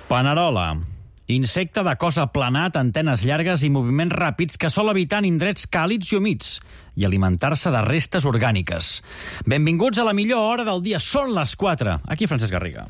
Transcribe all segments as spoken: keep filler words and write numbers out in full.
Panerola. Insecte de cos aplanat, antenes llargues i moviments ràpids que sol habitar en indrets càlids i humits i alimentar-se de restes orgàniques. Benvinguts a la millor hora del dia. Són les quatre. Aquí Francesc Garriga.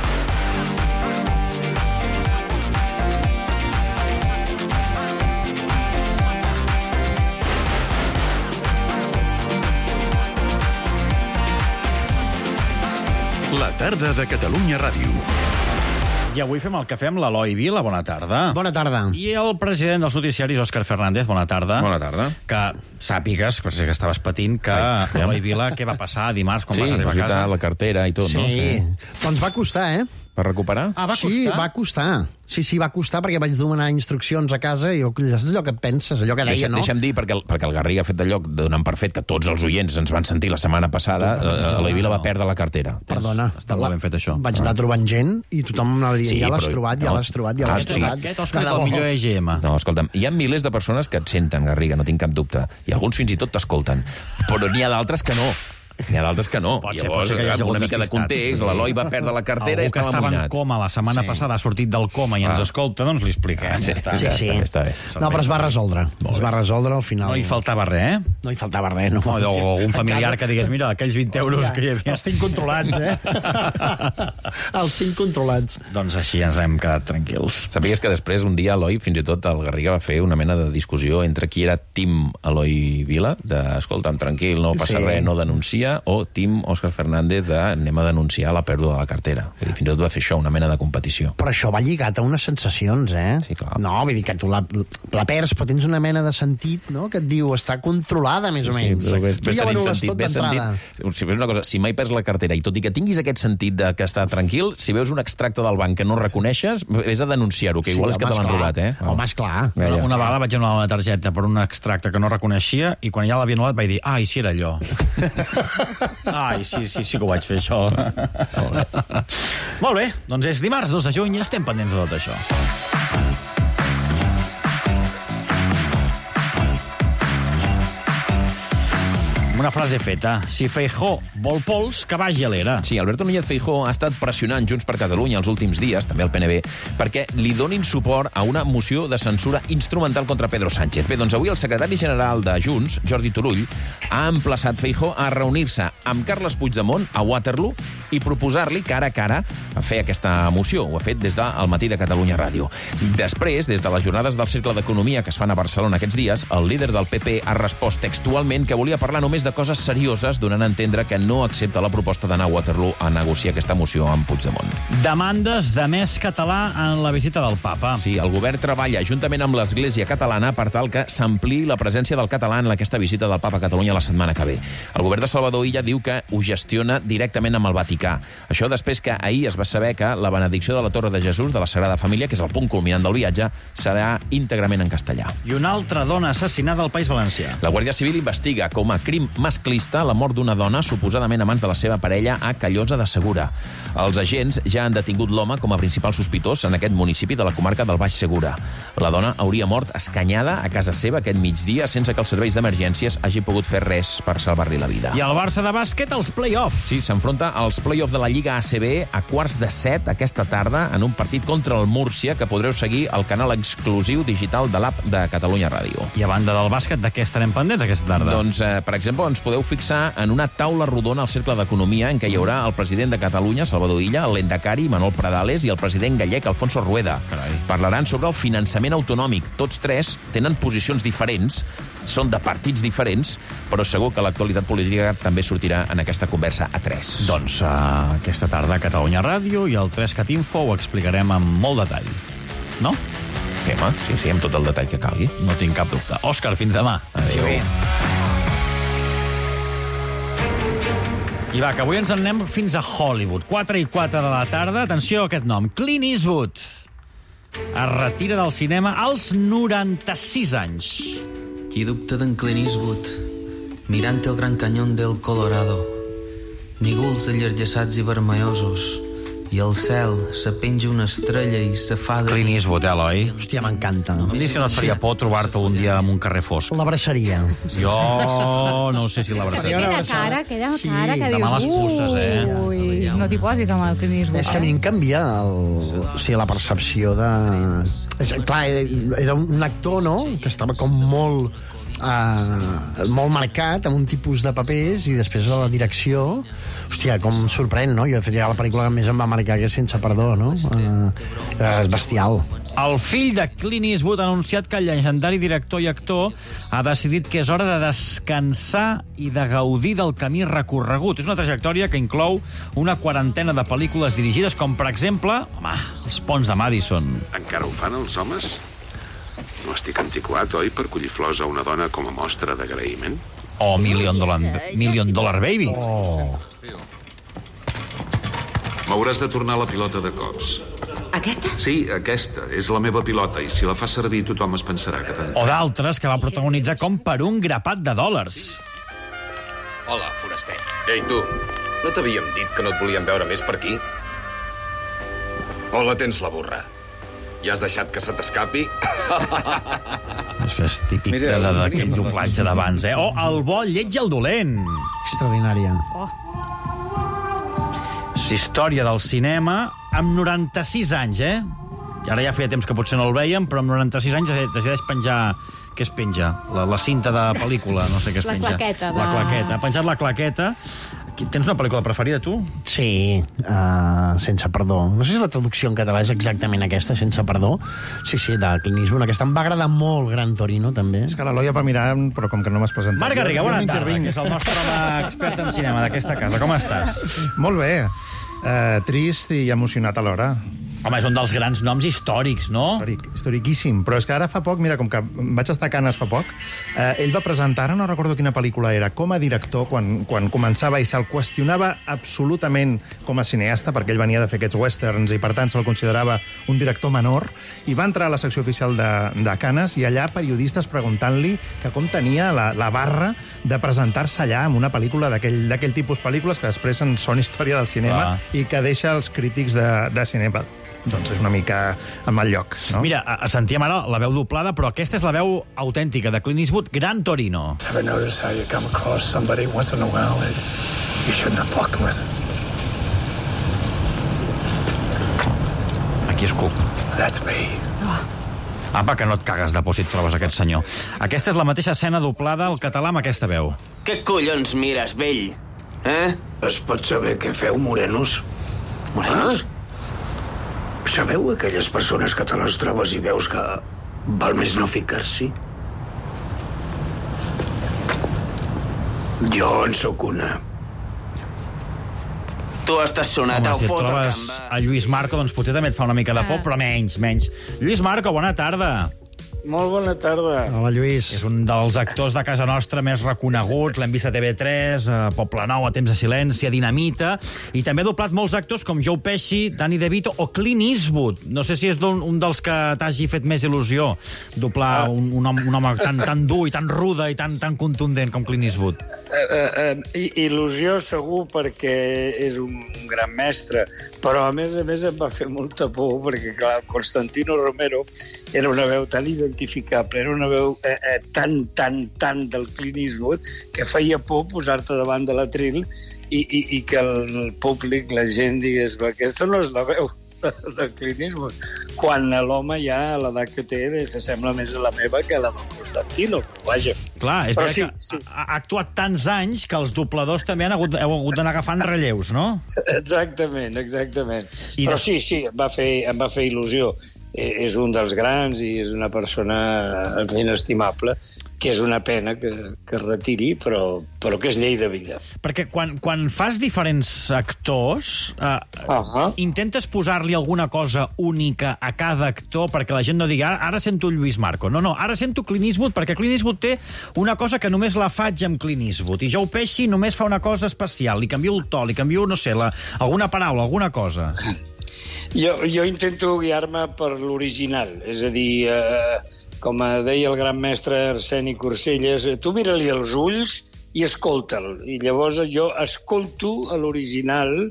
La tarda de Catalunya Ràdio. I avui fem el cafè amb l'Eloi Vila. Bona tarda. Bona tarda. I el president dels noticiaris, Òscar Fernández. Bona tarda. Bona tarda. Que sàpigues, per si que estaves patint, que Eloi Vila, què va passar dimarts quan Sí, vas arribar a visitar casa? la cartera i tot, Sí. no? sí. Doncs va costar, eh? Per recuperar? Ah, va costar? Sí, va costar. Sí, sí, va costar perquè vaig demanar instruccions a casa i és allò que et penses, allò que deia, Deixa, no? Deixa'm dir, perquè el, perquè el Garriga ha fet d'allò donant per fet que tots els oients ens van sentir la setmana passada, eh, Eloi Vila va perdre la cartera. Perdona. Està molt ben fet, això. Vaig anar trobant gent i tothom m'anava dient, Sí, ja l'has però- trobat, ja no. l'has trobat, ja Ah, l'has sí. trobat. Aquest Òscar De és el debò. millor E G M. No, escolta'm, hi ha milers de persones que et senten, Garriga, no tinc cap dubte. I alguns fins i tot t'escolten. Però n'hi ha d'altres que no. N'hi ha d'altres que no. Pot ser, Llavors, pot ser que hi hagi amb una algun mica de despistat. context, l'Eloi va perdre la cartera i Algú que estava estava en amoïnat. coma la setmana Sí. passada ha sortit del coma i ens Ah. escolta, doncs li expliquem. Ah, sí, Ja està. Sí, ja sí. està bé, està bé. No, però es va resoldre. Es va resoldre al final. No hi faltava res, eh? No hi faltava res, no. O algun A familiar casa- que digués, mira, aquells vint euros que hi havia... Els tinc controlats, eh? Els tinc controlats. Doncs així ens hem quedat tranquils. Sabies que després, un dia, Eloi, fins i tot el Garriga va fer una mena de discussió entre qui era Tim Eloi Vila, de, escolta'm, tranquil, no passa Sí. res, no denuncia, o Tim Òscar Fernández, de anem a denunciar la pèrdua de la cartera. Vull dir, fins i tot va fer això, una mena de competició. Però això va lligat a unes sensacions, eh? Sí, clar. No, vull dir que tu la, la perds, però tens una mena de sentit, no?, que et diu, està controlada, més o menys. però ves, Tu ves ja ho tenint anules sentit, tot ves d'entrada. sentit, si veus una cosa, si mai perds la cartera i tot i que tinguis aquest sentit de que està tranquil, si veus un extracte del banc que no reconeixes, vés a denunciar-ho, que igual Sí, és que home, te l'han esclar. robat, eh? Home, esclar. Ja, Una, ja. una vegada vaig donar una targeta per un extracte que no reconeixia i quan ja l'havia anul·lat vaig dir, ai, si era allò. Ai, sí, sí, sí que ho vaig fer, això. Molt bé, doncs és dimarts dos de juny i estem pendents de tot això. Una frase feta. Si Feijóo vol pols, que vagi a l'era. Sí, Alberto Núñez Feijóo ha estat pressionant Junts per Catalunya els últims dies, també el P N B, perquè li donin suport a una moció de censura instrumental contra Pedro Sánchez. Bé, doncs avui el secretari general de Junts, Jordi Turull, ha emplaçat Feijóo a reunir-se amb Carles Puigdemont a Waterloo i proposar-li cara a cara a fer aquesta moció. Ho ha fet des del matí de Catalunya Ràdio. Després, des de les jornades del Cercle d'Economia que es fan a Barcelona aquests dies, el líder del P P ha respost textualment que volia parlar només de coses serioses, donant a entendre que no accepta la proposta d'anar a Waterloo a negociar aquesta moció amb Puigdemont. Demandes de més català en la visita del papa. Sí, el govern treballa juntament amb l'Església Catalana per tal que s'ampliï la presència del català en aquesta visita del papa a Catalunya la setmana que ve. El govern de Salvador Illa diu que ho gestiona directament amb el Vaticà. Això després que ahir es va saber que la benedicció de la Torre de Jesús de la Sagrada Família, que és el punt culminant del viatge, serà íntegrament en castellà. I una altra dona assassinada al País Valencià. La Guàrdia Civil investiga com a crim masclista la mort d'una dona suposadament a mans de la seva parella a Callosa de Segura. Els agents ja han detingut l'home com a principal sospitós en aquest municipi de la comarca del Baix Segura. La dona hauria mort escanyada a casa seva aquest migdia sense que els serveis d'emergències hagi pogut fer res per salvar-li la vida. I el Barça de bàsquet als play-offs. Sí, s'enfronta als play-off de la Lliga A C B a quarts de set aquesta tarda en un partit contra el Múrcia que podreu seguir al canal exclusiu digital de l'app de Catalunya Ràdio. I a banda del bàsquet, de què estarem pendents aquesta tarda? Doncs, eh, per exemple, ens podeu fixar en una taula rodona al Cercle d'Economia en què hi haurà el president de Catalunya, Salvador Illa, el l'Endacari, Manol Pradales, i el president gallec, Alfonso Rueda. Carai. Parlaran sobre el finançament autonòmic. Tots tres tenen posicions diferents, són de partits diferents, però segur que l'actualitat política també sortirà en aquesta conversa a tres. Doncs uh, aquesta tarda a Catalunya Ràdio i al tres cat info ho explicarem amb molt detall. No? Tema, sí, sí, amb tot el detall que calgui. No tinc cap dubte. Òscar, fins demà. Adéu. I va, que avui ens en anem fins a Hollywood. quatre i quatre de la tarda. Atenció a aquest nom. Clint Eastwood es retira del cinema als noranta-sis anys. Qui dubta d'en Clint Eastwood, mirant el gran canyón del Colorado, nígols allargassats i vermellosos, i al cel se penja una estrella i se fa de... Clint Eastwood, eh, Eloi? Hòstia, m'encanta. Em dius que no et faria por trobar-te un dia en un carrer fosc. L'abraçaria. Jo no sé si l'abraçaria. Aquella cara, aquella Sí, cara que demà les dius... puces, eh? Ui, no t'hi posis amb el Clint Eastwood. És que a mi em canvia el, o sigui, la percepció de... És, clar, era un actor, no?, que estava com molt... Uh, molt marcat, amb un tipus de papers, i després de la direcció, hòstia, com sorprèn, no? Jo, de fet, ja la pel·lícula que més em va marcar que és Sense perdó, no? Uh, és bestial. El fill de Clint Eastwood ha anunciat que el llegendari director i actor ha decidit que és hora de descansar i de gaudir del camí recorregut. És una trajectòria que inclou una quarantena de pel·lícules dirigides, com, per exemple, home, Els ponts de Madison. Encara ho fan els homes? No estic antiquat, oi, per collir flors a una dona com a mostra d'agraïment? O Million Dollar, Million Dollar Baby. Oh. M'hauràs de tornar la pilota de cops. Aquesta? Sí, aquesta. És la meva pilota, i si la fa servir tothom es pensarà que t'entén. O d'altres que va protagonitzar com per un grapat de dòlars. Hola, foraster. Ei, tu, no t'havíem dit que no et volíem veure més per aquí? O la tens la burra? Ja has deixat que se t'escapi? És típic de- de- d'aquell doblatge d'abans, eh? O El bo, el lleig i el dolent. Extraordinària. És història del cinema amb noranta-sis anys, eh? I ara ja feia temps que potser no el veiem, però amb noranta-sis anys decideix penjar... Què es penja? La, la cinta de pel·lícula, no sé què es La penja. claqueta de- La claqueta. Ha penjat la claqueta. Tens una pel·lícula preferida, tu? Sí, uh, Sense perdó. No sé si la traducció en català és exactament aquesta, Sense perdó. Sí, sí, de Clint Eastwood. Aquesta em va agradar molt, Gran Torino, també. És que l'Eloi va mirar, però com que no m'has presentat... Marc Garriga, Jo- jo bona tarda, m'intervinc. que és el nostre home expert en cinema d'aquesta casa. Com estàs? Molt bé. Uh, trist i emocionat alhora. Home, és un dels grans noms històrics, no? Històric, historiquíssim. Però és que ara fa poc, mira, com que vaig estar a Canes fa poc, eh, ell va presentar, ara no recordo quina pel·lícula era, com a director, quan, quan començava, i se'l qüestionava absolutament com a cineasta, perquè ell venia de fer aquests westerns i, per tant, se'l considerava un director menor, i va entrar a la secció oficial de, de Canes i allà periodistes preguntant-li que com tenia la, la barra de presentar-se allà amb una pel·lícula d'aquell d'aquell tipus pel·lícules que després en són història del cinema. Clar. I que deixa els crítics de, de cinema doncs és una mica a mal lloc, no? Mira, a- sentíem ara la veu doblada, però aquesta és la veu autèntica de Clint Eastwood, Gran Torino. Ever notice how you come across somebody once in a while that you shouldn't have fucked with? Aquí és Cook. That's me. Apa, que no et cagues de por si et trobes aquest senyor. Aquesta és la mateixa escena doblada al català amb aquesta veu. Què collons mires, vell? Eh? Es pot saber què feu, morenos? Morenos? Ah? Sabeu aquelles persones que te les trobes i veus que val més no ficar-s'hi? Jo en sóc una. Tu estàs sonat Home, al si et foto, trobes camba. a Lluís Marco, doncs potser també et fa una mica de por, però menys, menys. Lluís Marco, bona tarda. Molt bona tarda. Hola, Lluís. És un dels actors de casa nostra més reconeguts, l'hem vist a T V tres, a Poble Nou, a Temps de silenci, a Dinamita, i també ha doblat molts actors com Joe Pesci, Danny DeVito o Clint Eastwood. No sé si és un, un dels que t'hagi fet més il·lusió doblar un, un, home, un home tan, tan dur i tan ruda i tan, tan contundent com Clint Eastwood. Uh, uh, uh, il·lusió segur perquè és un, un gran mestre, però a més a més em va fer molta por perquè, clar, Constantino Romero era una veu tan identificable, era una veu eh, eh, tan, tan, tan del Clint Eastwood que feia por posar-te davant de l'atril i, i, i que el públic, la gent, digués aquesta no és la veu del Clint Eastwood, quan l'home ja a l'edat que té s'assembla més a la meva que a la del Constantino. Vaja. Clar, és Però veritat sí, que ha, ha actuat tants anys que els dobladors també han hagut, heu hagut d'anar agafant relleus, no? Exactament, exactament. I Però de- sí, sí, em va fer, em va fer il·lusió. Eh, és un dels grans i és una persona inestimable, que és una pena que, que es retiri, però, però que és llei de vida. Perquè quan, quan fas diferents actors, eh, uh -huh. intentes posar-li alguna cosa única a cada actor perquè la gent no digui ara, ara sento Lluís Marco. No, no, ara sento Clint Eastwood perquè Clint Eastwood té una cosa que només la faig amb Clint Eastwood i Joe Pesci només fa una cosa especial. Li canvio el to, li canvio, no sé, la, alguna paraula, alguna cosa. Jo, jo intento guiar-me per l'original, és a dir, eh, com deia el gran mestre Arseni Corselles, eh, tu mira-li els ulls i escolta'l. I llavors jo escolto a l'original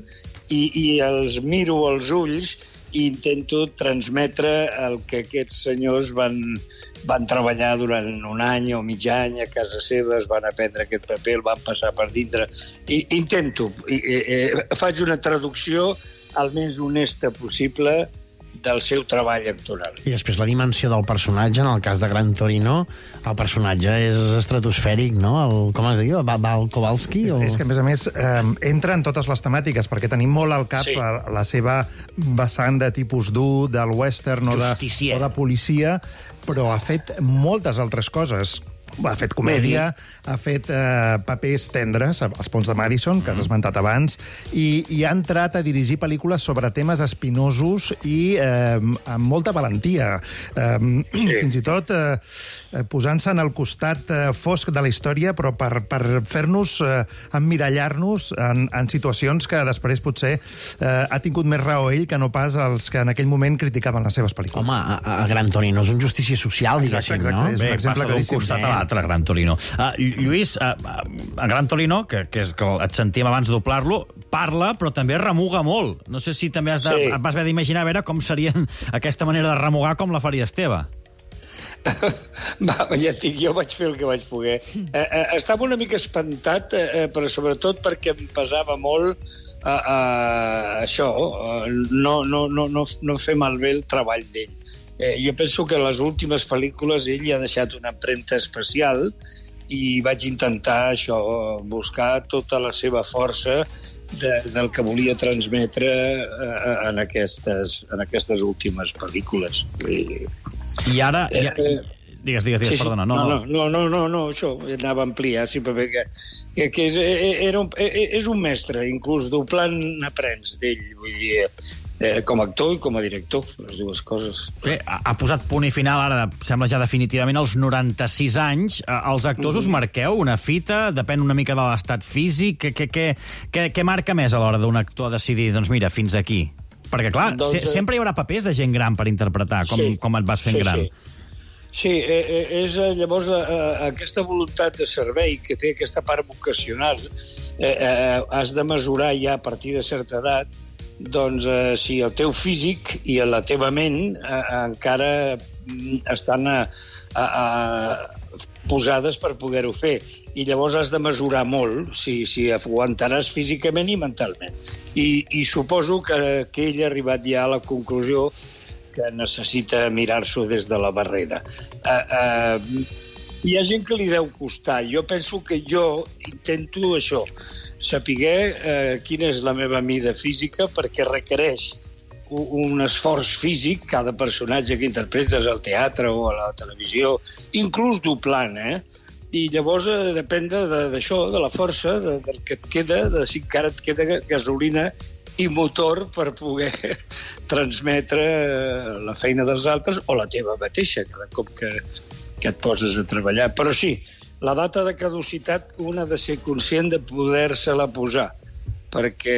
i, i els miro als ulls i intento transmetre el que aquests senyors van, van treballar durant un any o mig any a casa seva, es van aprendre aquest paper, el van passar per dintre. I intento, i, i, faig una traducció el més honesta possible del seu treball actoral. I després la dimensió del personatge, en el cas de Gran Torino, el personatge és estratosfèric, no? El, com es diu? Val Kowalski? O... És que, a més a més, eh, entra en totes les temàtiques, perquè tenim molt al cap sí. la seva vessant de tipus dur, del western o de, o de policia, però ha fet moltes altres coses. Ha fet comèdia, ha fet eh, papers tendres, Els ponts de Madison, que has esmentat abans, i, i ha entrat a dirigir pel·lícules sobre temes espinosos i eh, amb molta valentia. Eh, sí. Fins i tot eh, posant-se en el costat eh, fosc de la història, però per, per fer-nos eh, emmirallar-nos en, en situacions que després potser eh, ha tingut més raó ell que no pas els que en aquell moment criticaven les seves pel·lícules. Home, a, a Gran Torino és un justícia social, diguéssim, exacte, exacte. no? És Bé, un exemple passa d'un costat a l'altre, Gran Torino. Uh, Lluís, uh, a Gran Torino, que, que, és, que et sentíem abans doblar-lo, parla, però també remuga molt. No sé si també has de, sí. et vas haver d'imaginar a veure com serien aquesta manera de remugar com la faria Esteve. Va, ja et dic, jo vaig fer el que vaig poder. Eh, eh, estava una mica espantat, eh, però sobretot perquè em pesava molt eh, eh, això, eh, no, no, no, no, no fer malbé el treball d'ell. Eh, jo penso que a les últimes pel·lícules ell hi ha deixat una empremta especial i vaig intentar això, buscar tota la seva força de, del que volia transmetre eh, en, aquestes, en aquestes últimes pel·lícules. I, I ara... Eh, ja... Digues, digues, digues, sí, perdona. No, no, no, no, no, no, això anava a ampliar, simplement que, que, que és, era un, és un mestre, inclús doblant aprens d'ell, vull dir, eh, com a actor i com a director, les dues coses. Bé, ha, ha posat punt i final, ara sembla ja definitivament als noranta-sis anys. Els actors mm-hmm. us marqueu una fita? Depèn una mica de l'estat físic? Què, què, què, què, què marca més a l'hora d'un actor decidir, doncs mira, fins aquí? Perquè, clar, doncs, se, sempre hi haurà papers de gent gran per interpretar, com, sí, com et vas fent sí, gran. Sí. Sí, eh, és llavors eh, aquesta voluntat de servei que té aquesta part vocacional, eh, eh, has de mesurar ja a partir de certa edat, doncs eh, si el teu físic i la teva ment eh, encara estan a, a, a posades per poder-ho fer. I llavors has de mesurar molt si, si aguantaràs físicament i mentalment. I, i suposo que, que ell ha arribat ja a la conclusió que necessita mirar-s'ho des de la barrera. Uh, uh, hi ha gent que li deu costar. Jo penso que jo intento això, saber uh, quina és la meva mida física, perquè requereix un, un esforç físic, cada personatge que interpretes al teatre o a la televisió, inclús doblant, eh? I llavors eh, depèn d'això, de, de la força, de, del que et queda, de si encara et queda gasolina i motor per poder transmetre la feina dels altres o la teva mateixa, cada cop que, que et poses a treballar. Però sí, la data de caducitat un ha de ser conscient de poder-se-la posar, perquè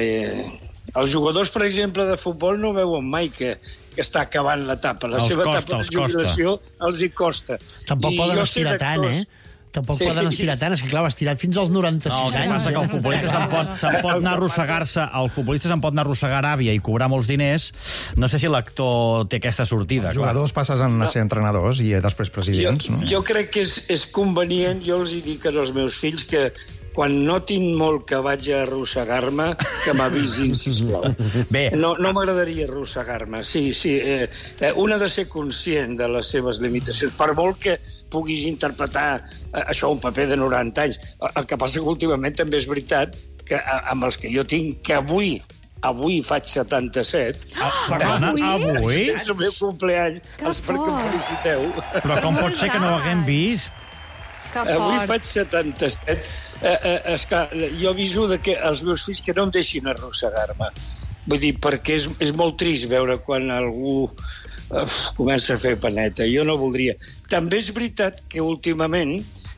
els jugadors, per exemple, de futbol no veuen mai que, que està acabant l'etapa. La els seva costa, etapa de jubilació els hi costa. Tampoc I poden estirar tant, eh? Tampoc sí. poden estirar tant, és que clar, estirat fins als noranta-sis no, anys. No, passa que el futbolista se'n pot, se'n pot anar a arrossegar-se, el futbolista se'n pot anar a arrossegar a Aràbia i cobrar molts diners. No sé si l'actor té aquesta sortida. Els jugadors clar. passes a no. ser entrenadors i després presidents, jo, no? Jo crec que és, és convenient, jo els hi dic als meus fills que quan notin molt que vaig a arrossegar-me, que m'avisin, sisplau. Bé. No, no m'agradaria arrossegar-me. Sí, sí. Eh, eh, un ha de ser conscient de les seves limitacions. Per molt que puguis interpretar eh, això, un paper de noranta anys. El que passa que últimament també és veritat que amb els que jo tinc, que avui avui faig setanta-set. Ah, perdona, avui? És el meu compleany. Els perquè em feliciteu. Però com pot ser que no ho haguem vist? Avui faig setanta-set. Eh, eh, esclar, jo aviso de que els meus fills que no em deixin arrossegar-me. Vull dir, perquè és, és molt trist veure quan algú eh, comença a fer paneta. Jo no voldria. També és veritat que últimament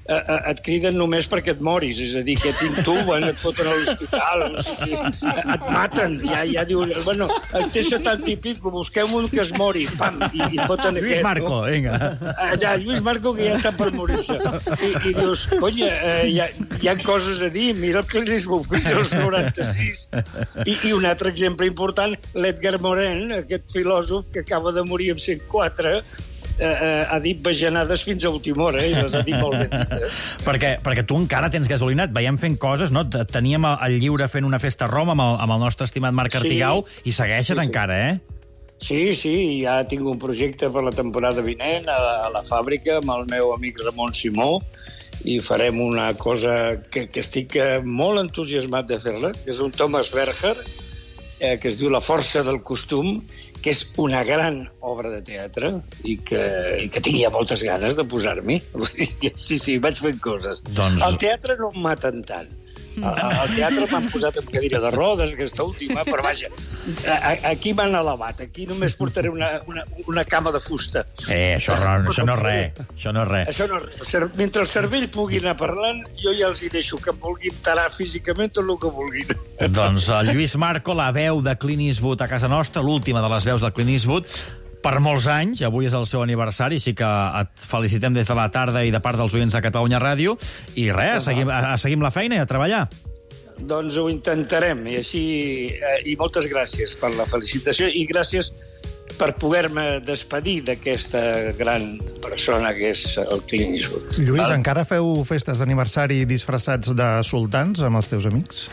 eh, et criden només perquè et moris, és a dir, que t'intuben, et foten a l'hospital, o sigui, et maten, ja, ja diuen, bueno, té setanta i pico, busqueu un que es mori, pam, i, i foten Lluís aquest. Marco, no? vinga. Ja, Lluís Marco, que ja està per morir-se. I, i dius, conya, eh, hi, ha, hi ha coses a dir, mira el Clint Eastwood, fins als noranta-sis. I, I un altre exemple important, l'Edgar Morin, aquest filòsof que acaba de morir amb cent quatre, eh, eh, ha dit bajanades fins a última hora, eh, i les ha dit molt ben dites. perquè, perquè tu encara tens gasolina, et veiem fent coses, no? Teníem el Lliure fent una festa a Roma amb el, amb el nostre estimat Marc Artigau, sí. I segueixes sí, sí. encara, eh? Sí, sí, ja tinc un projecte per la temporada vinent a, a la fàbrica amb el meu amic Ramon Simó, i farem una cosa que, que estic molt entusiasmat de fer-la, que és un Thomas Berger, eh, que es diu La força del costum, que és una gran obra de teatre i que, i que tenia moltes ganes de posar-m'hi. Sí, sí, vaig fent coses. Doncs... El teatre no em maten tant. Al teatre m'han posat en cadira de rodes, aquesta última, però vaja, aquí m'han elevat, aquí només portaré una, una, una cama de fusta. Eh, això, això no és res, això no és res. Això no és res. Mentre el cervell pugui anar parlant, jo ja els hi deixo que em vulguin tarar físicament tot el que vulguin. Doncs el Lluís Marco, la veu de Clint Eastwood a casa nostra, l'última de les veus de Clint Eastwood, per molts anys, avui és el seu aniversari, així que et felicitem des de la tarda i de part dels oients de Catalunya Ràdio, i res, seguim, a, a seguim la feina i a treballar. Doncs ho intentarem, i així, eh, i moltes gràcies per la felicitació, i gràcies per poder-me despedir d'aquesta gran persona que és el Clint Eastwood. Lluís, Val? Encara feu festes d'aniversari disfressats de sultans amb els teus amics?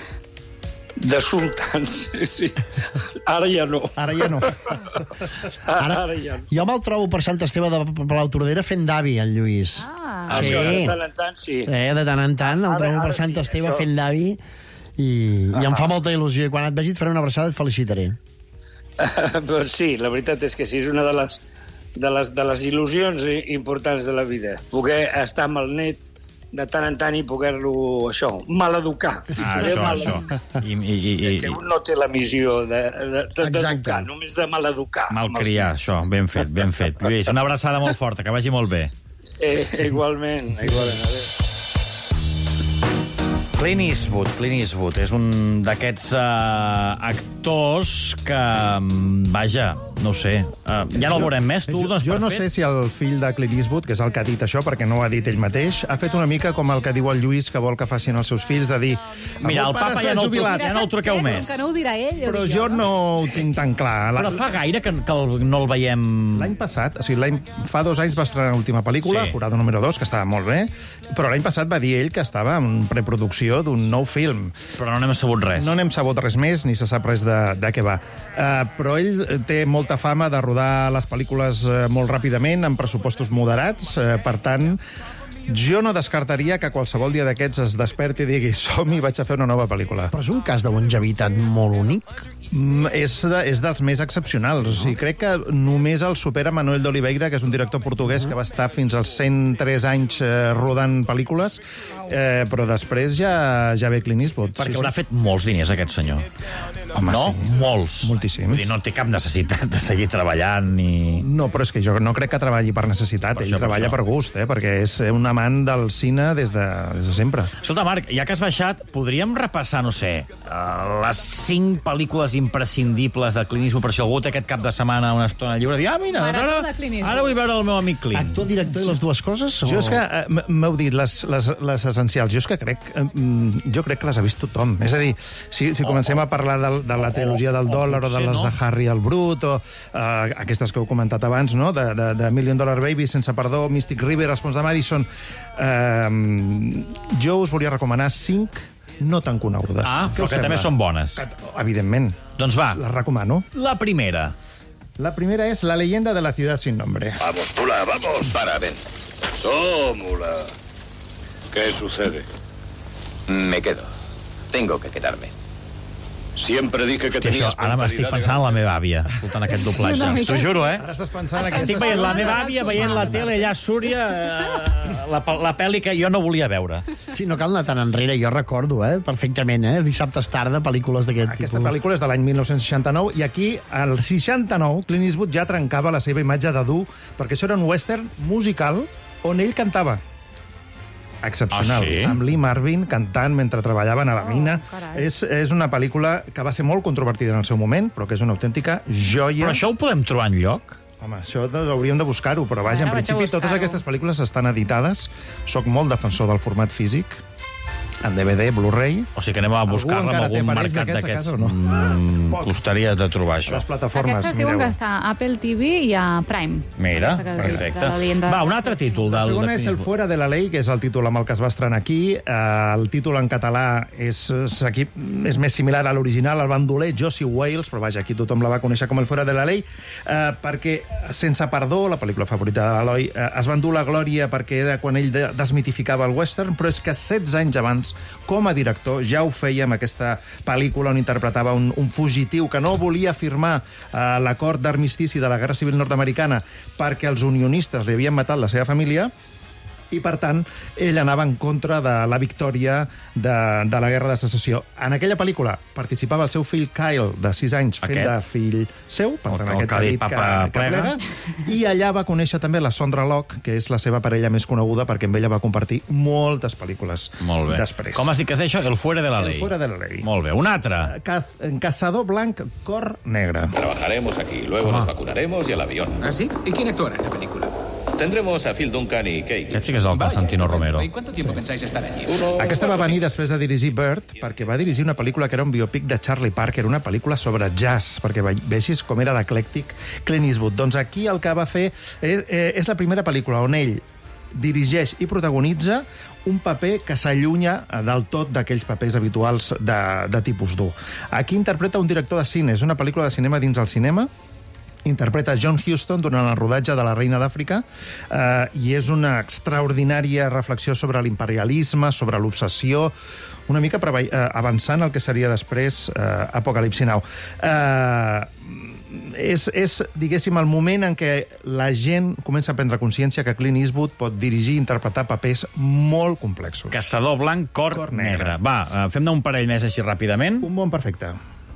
De sultans, sí. Ara ja no. Ara ja no. Ara, Ara ja no. Jo me'l trobo per Sant Esteve de Palautordera fent d'avi, el Lluís. Ah, sí. De tant en tant, sí. Eh, de tant en tant, el trobo per Sant Esteve fent d'avi i, i em fa molta il·lusió. I quan et vegi et faré una abraçada i et felicitaré. Però sí, la veritat és que sí, és una de les, de les, de les il·lusions importants de la vida. Poder estar amb el net de tant en tant i poder-lo, això, maleducar. Ah, això, això. I, i, i, i... Que un no té la missió de, de, de, d'educar, només de maleducar. Malcriar, això, ben fet, ben fet. Lluís, una abraçada molt forta, que vagi molt bé. Eh, igualment, igualment. Adéu. Clint Eastwood, Clint Eastwood, és un d'aquests uh, actors que, vaja, no ho sé, uh, ja no el veurem més, tu jo, doncs jo per no fet. sé si el fill de Clint Eastwood, que és el que ha dit això, perquè no ho ha dit ell mateix, ha fet una mica com el que diu el Lluís que vol que facin els seus fills, de dir... Mira, el papa ja no el, truc, ja no el truqueu més. Que no ho dirà ell. Però jo no ho tinc tan clar. Però fa gaire que, que el, no el veiem... L'any passat, o sigui, l'any, fa dos anys va estrenar l'última pel·lícula, sí. Jurado número dos, que estava molt bé, però l'any passat va dir ell que estava en preproducció d'un nou film. Però no n'hem sabut res. No n'hem sabut res més, ni se sap res de, de què va. Uh, però ell té molta fama de rodar les pel·lícules uh, molt ràpidament, amb pressupostos moderats, uh, per tant, jo no descartaria que qualsevol dia d'aquests es desperti i digui som-hi, vaig a fer una nova pel·lícula. Però és un cas de longevitat molt únic. Mm, és, de, és dels més excepcionals. No. O sigui, crec que només el supera Manuel de Oliveira, que és un director portuguès que va estar fins als cent tres anys eh, rodant pel·lícules, eh, però després ja, ja ve Clint Eastwood. Perquè sí, haurà sí. fet molts diners, aquest senyor. Home, no? Sí. Molts. Moltíssims. Vull dir, no té cap necessitat de seguir treballant ni... No, però és que jo no crec que treballi per necessitat. Per Ell això, treballa per, per gust, eh, perquè és un amant del cine des de, des de sempre. Escolta, Marc, ja que has baixat, podríem repassar, no sé, uh, les cinc pel·lícules imprescindibles de Clint Eastwood, per si algú té aquest cap de setmana una estona lliure, dir, ah, mira, ara, ara vull veure el meu amic Clint. Actor, director i les dues coses? O... Jo és que, eh, m'heu dit, les, les, les essencials, jo és que crec, eh, jo crec que les ha vist tothom. És a dir, si, si comencem a parlar de, de la trilogia del dòlar o de les de Harry el Brut, o eh, aquestes que heu comentat abans, no? de, de, de Million Dollar Baby, Sense perdó, Mystic River, Els ponts de Madison, eh, jo us volia recomanar cinc no tan conegudes. Ah, però que també són bones. Evidentment. Doncs va. Les recomano. La primera. La primera es La leyenda de la ciudad sin nombre. Vamos, Tula, vamos. Para, ven. Sómula. ¿Qué sucede? Me quedo. Tengo que quedarme. Siempre dije que Hòstia, tenías... això, ara m'estic pensant en la meva àvia, escoltant aquest doblatge. Sí, T'ho juro, eh? Ara estàs pensant en Estic veient la meva àvia, veient la tele allà a Súria, eh, la, la pel·li que jo no volia veure. Sí, no cal anar tan enrere, jo recordo, eh, perfectament, eh, dissabtes tarda, pel·lícules d'aquest tipus. Aquesta pel·lícula és de l'any mil nou-cents seixanta-nou i aquí, al seixanta-nou, Clint Eastwood ja trencava la seva imatge de dur, perquè això era un western musical on ell cantava. excepcional. Ah, sí? Amb Lee Marvin cantant mentre treballaven a la mina. carai. és, és una pel·lícula que va ser molt controvertida en el seu moment, però que és una autèntica joia. Però això ho podem trobar enlloc? Home, això de- hauríem de buscar-ho, però vaja, en Ara vaig a principi totes buscar-ho. aquestes pel·lícules estan editades. Soc molt defensor del format físic, en D V D, Blu-ray. O sigui que anem a Algú buscar-la en encara té algun aparells mercat d'aquests a d'aquests. casa o no? Mm, Pocs. costaria de trobar això. Les plataformes, Aquestes diuen mireu. que està a Apple T V i a Prime. Mira, Aquesta que has dit, perfecte. de la leyenda. Va, un altre títol. La Del, segona de és Clint El Eastwood. Fuera de la Ley, que és el títol amb el que es va estrenar aquí. Eh, el títol en català és, és, aquí, és més similar a l'original, el bandoler Josie Wales, però vaja, aquí tothom la va conèixer com El Fuera de la Ley, eh, perquè Sense perdó, la pel·lícula favorita de l'Eloi, eh, es va endur la glòria perquè era quan ell de, desmitificava el western, però és que setze anys abans, com a director, ja ho feia amb aquesta pel·lícula on interpretava un, un fugitiu que no volia firmar eh, l'acord d'armistici de la Guerra Civil nord-americana perquè els unionistes li havien matat la seva família, i, per tant, ell anava en contra de la victòria de, de la Guerra de Secessió. En aquella pel·lícula participava el seu fill Kyle, de sis anys, fent Aquest? de fill seu, per El- tant, el aquest que ha dit dit que, Papa que Plega. plega, i allà va conèixer també la Sondra Locke, que és la seva parella més coneguda, perquè amb ella va compartir moltes pel·lícules Molt bé. després. Com has dit que es deia això? El Fuera de la El Ley. Fuera de la Ley. Molt bé. Un altre. Caz- Caçador blanc, cor negre. Trabajaremos aquí, luego nos vacunaremos y al avión. ¿Ah, sí? ¿Y quién actuará en la película? Tendremos a Phil Duncan y Kate. Aquest sí que és el Constantino Romero. ¿Y cuánto tiempo pensáis estar allí? Uno... Aquesta va venir després de dirigir Bird, perquè va dirigir una pel·lícula que era un biopic de Charlie Parker, una pel·lícula sobre jazz, perquè ve- vegis com era l'eclèctic Clint Eastwood. Doncs aquí el que va fer és, eh, és la primera pel·lícula on ell dirigeix i protagonitza un paper que s'allunya eh, del tot d'aquells papers habituals de, de tipus dur. Aquí interpreta un director de cine, és una pel·lícula de cinema dins el cinema, interpreta John Huston durant el rodatge de La Reina d'Àfrica eh, i és una extraordinària reflexió sobre l'imperialisme, sobre l'obsessió, una mica prevei, eh, avançant el que seria després eh, Apocalipsi Now. Eh, és, és, diguéssim, el moment en què la gent comença a prendre consciència que Clint Eastwood pot dirigir i interpretar papers molt complexos. Caçador blanc, cor, Cor negre. negre. Va, eh, fem-ne un parell més així ràpidament. Un bon perfecte.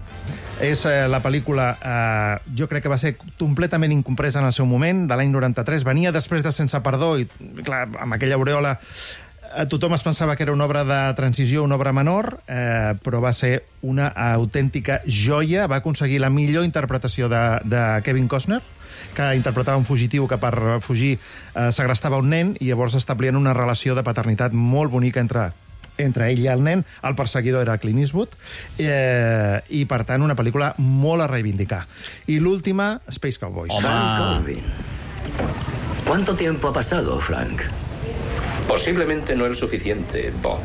És eh, la pel·lícula, eh, jo crec que va ser completament incompresa en el seu moment, de l'any noranta-tres. Venia després de Sense perdó i, clar, amb aquella aureola eh, tothom es pensava que era una obra de transició, una obra menor, eh, però va ser una autèntica joia. Va aconseguir la millor interpretació de, de Kevin Costner, que interpretava un fugitiu que per fugir eh, segrestava un nen i llavors establien una relació de paternitat molt bonica entre entre ell i el nen. El perseguidor era Clint Eastwood, eh, i, per tant, una pel·lícula molt a reivindicar. I l'última, Space Cowboys. Frank Corbin. ¿Cuánto tiempo ha pasado, Frank? Posiblemente no el suficiente, Bob.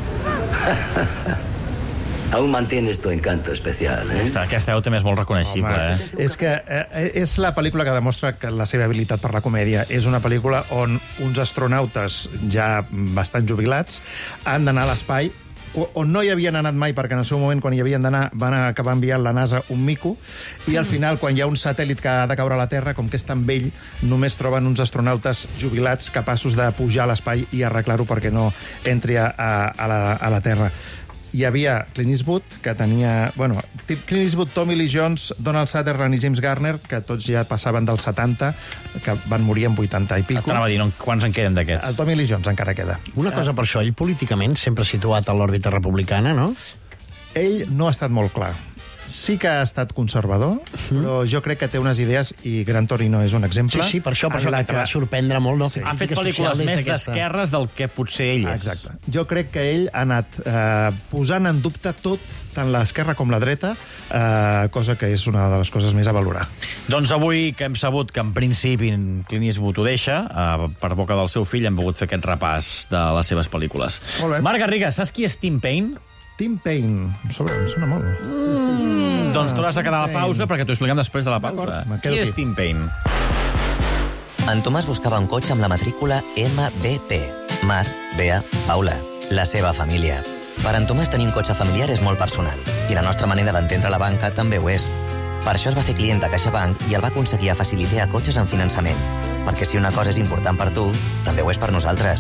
Aún mantienes tu encanto especial, ¿eh? Aquesta, aquesta veu també és molt reconeixible, Home, eh? és que eh, és la pel·lícula que demostra que la seva habilitat per la comèdia. És una pel·lícula on uns astronautes ja bastant jubilats han d'anar a l'espai, o- on no hi havien anat mai, perquè en el seu moment, quan hi havien d'anar, van acabar enviant la NASA un mico, i al final, quan hi ha un satèl·lit que ha de caure a la Terra, com que és tan vell, només troben uns astronautes jubilats capaços de pujar a l'espai i arreglar-ho perquè no entri a, a, la, a la Terra. Hi havia Clint Eastwood, que tenia... Bueno, Clint Eastwood, Tommy Lee Jones, Donald Sutherland i James Garner, que tots ja passaven dels setanta, que van morir amb vuitanta i pico. T'anava a dir, no, quants en queden d'aquests? El Tommy Lee Jones encara queda. Una cosa per això, ell políticament sempre situat a l'òrbita republicana, no? Ell no ha estat molt clar. Sí que ha estat conservador, però jo crec que té unes idees, i Gran Torino és un exemple. Sí, sí, per això, per en això la que te va sorprendre molt, no? Sí. Ha fet Crítica pel·lícules social des més d'aquesta- d'esquerres del que potser ell és. Exacte. Jo crec que ell ha anat eh, posant en dubte tot, tant l'esquerra com la dreta, eh, cosa que és una de les coses més a valorar. Doncs avui que hem sabut que en principi Clint Eastwood ho deixa, eh, per boca del seu fill hem volgut fer aquest repàs de les seves pel·lícules. Molt bé. Marc Garriga, saps qui és Tim Payne? Tim Payne, em sona, em sona molt. Mm, doncs t'hauràs de quedar a la pausa perquè t'ho expliquem després de la pausa. D'acord, me quedo Qui és aquí. Tim Payne? En Tomàs buscava un cotxe amb la matrícula M B T. Mar, Bea, Paula. La seva família. Per en Tomàs tenir un cotxe familiar és molt personal, i la nostra manera d'entendre la banca també ho és. Per això es va fer client a CaixaBank i el va aconseguir a facilitar a cotxes en finançament. Perquè si una cosa és important per tu, també ho és per nosaltres.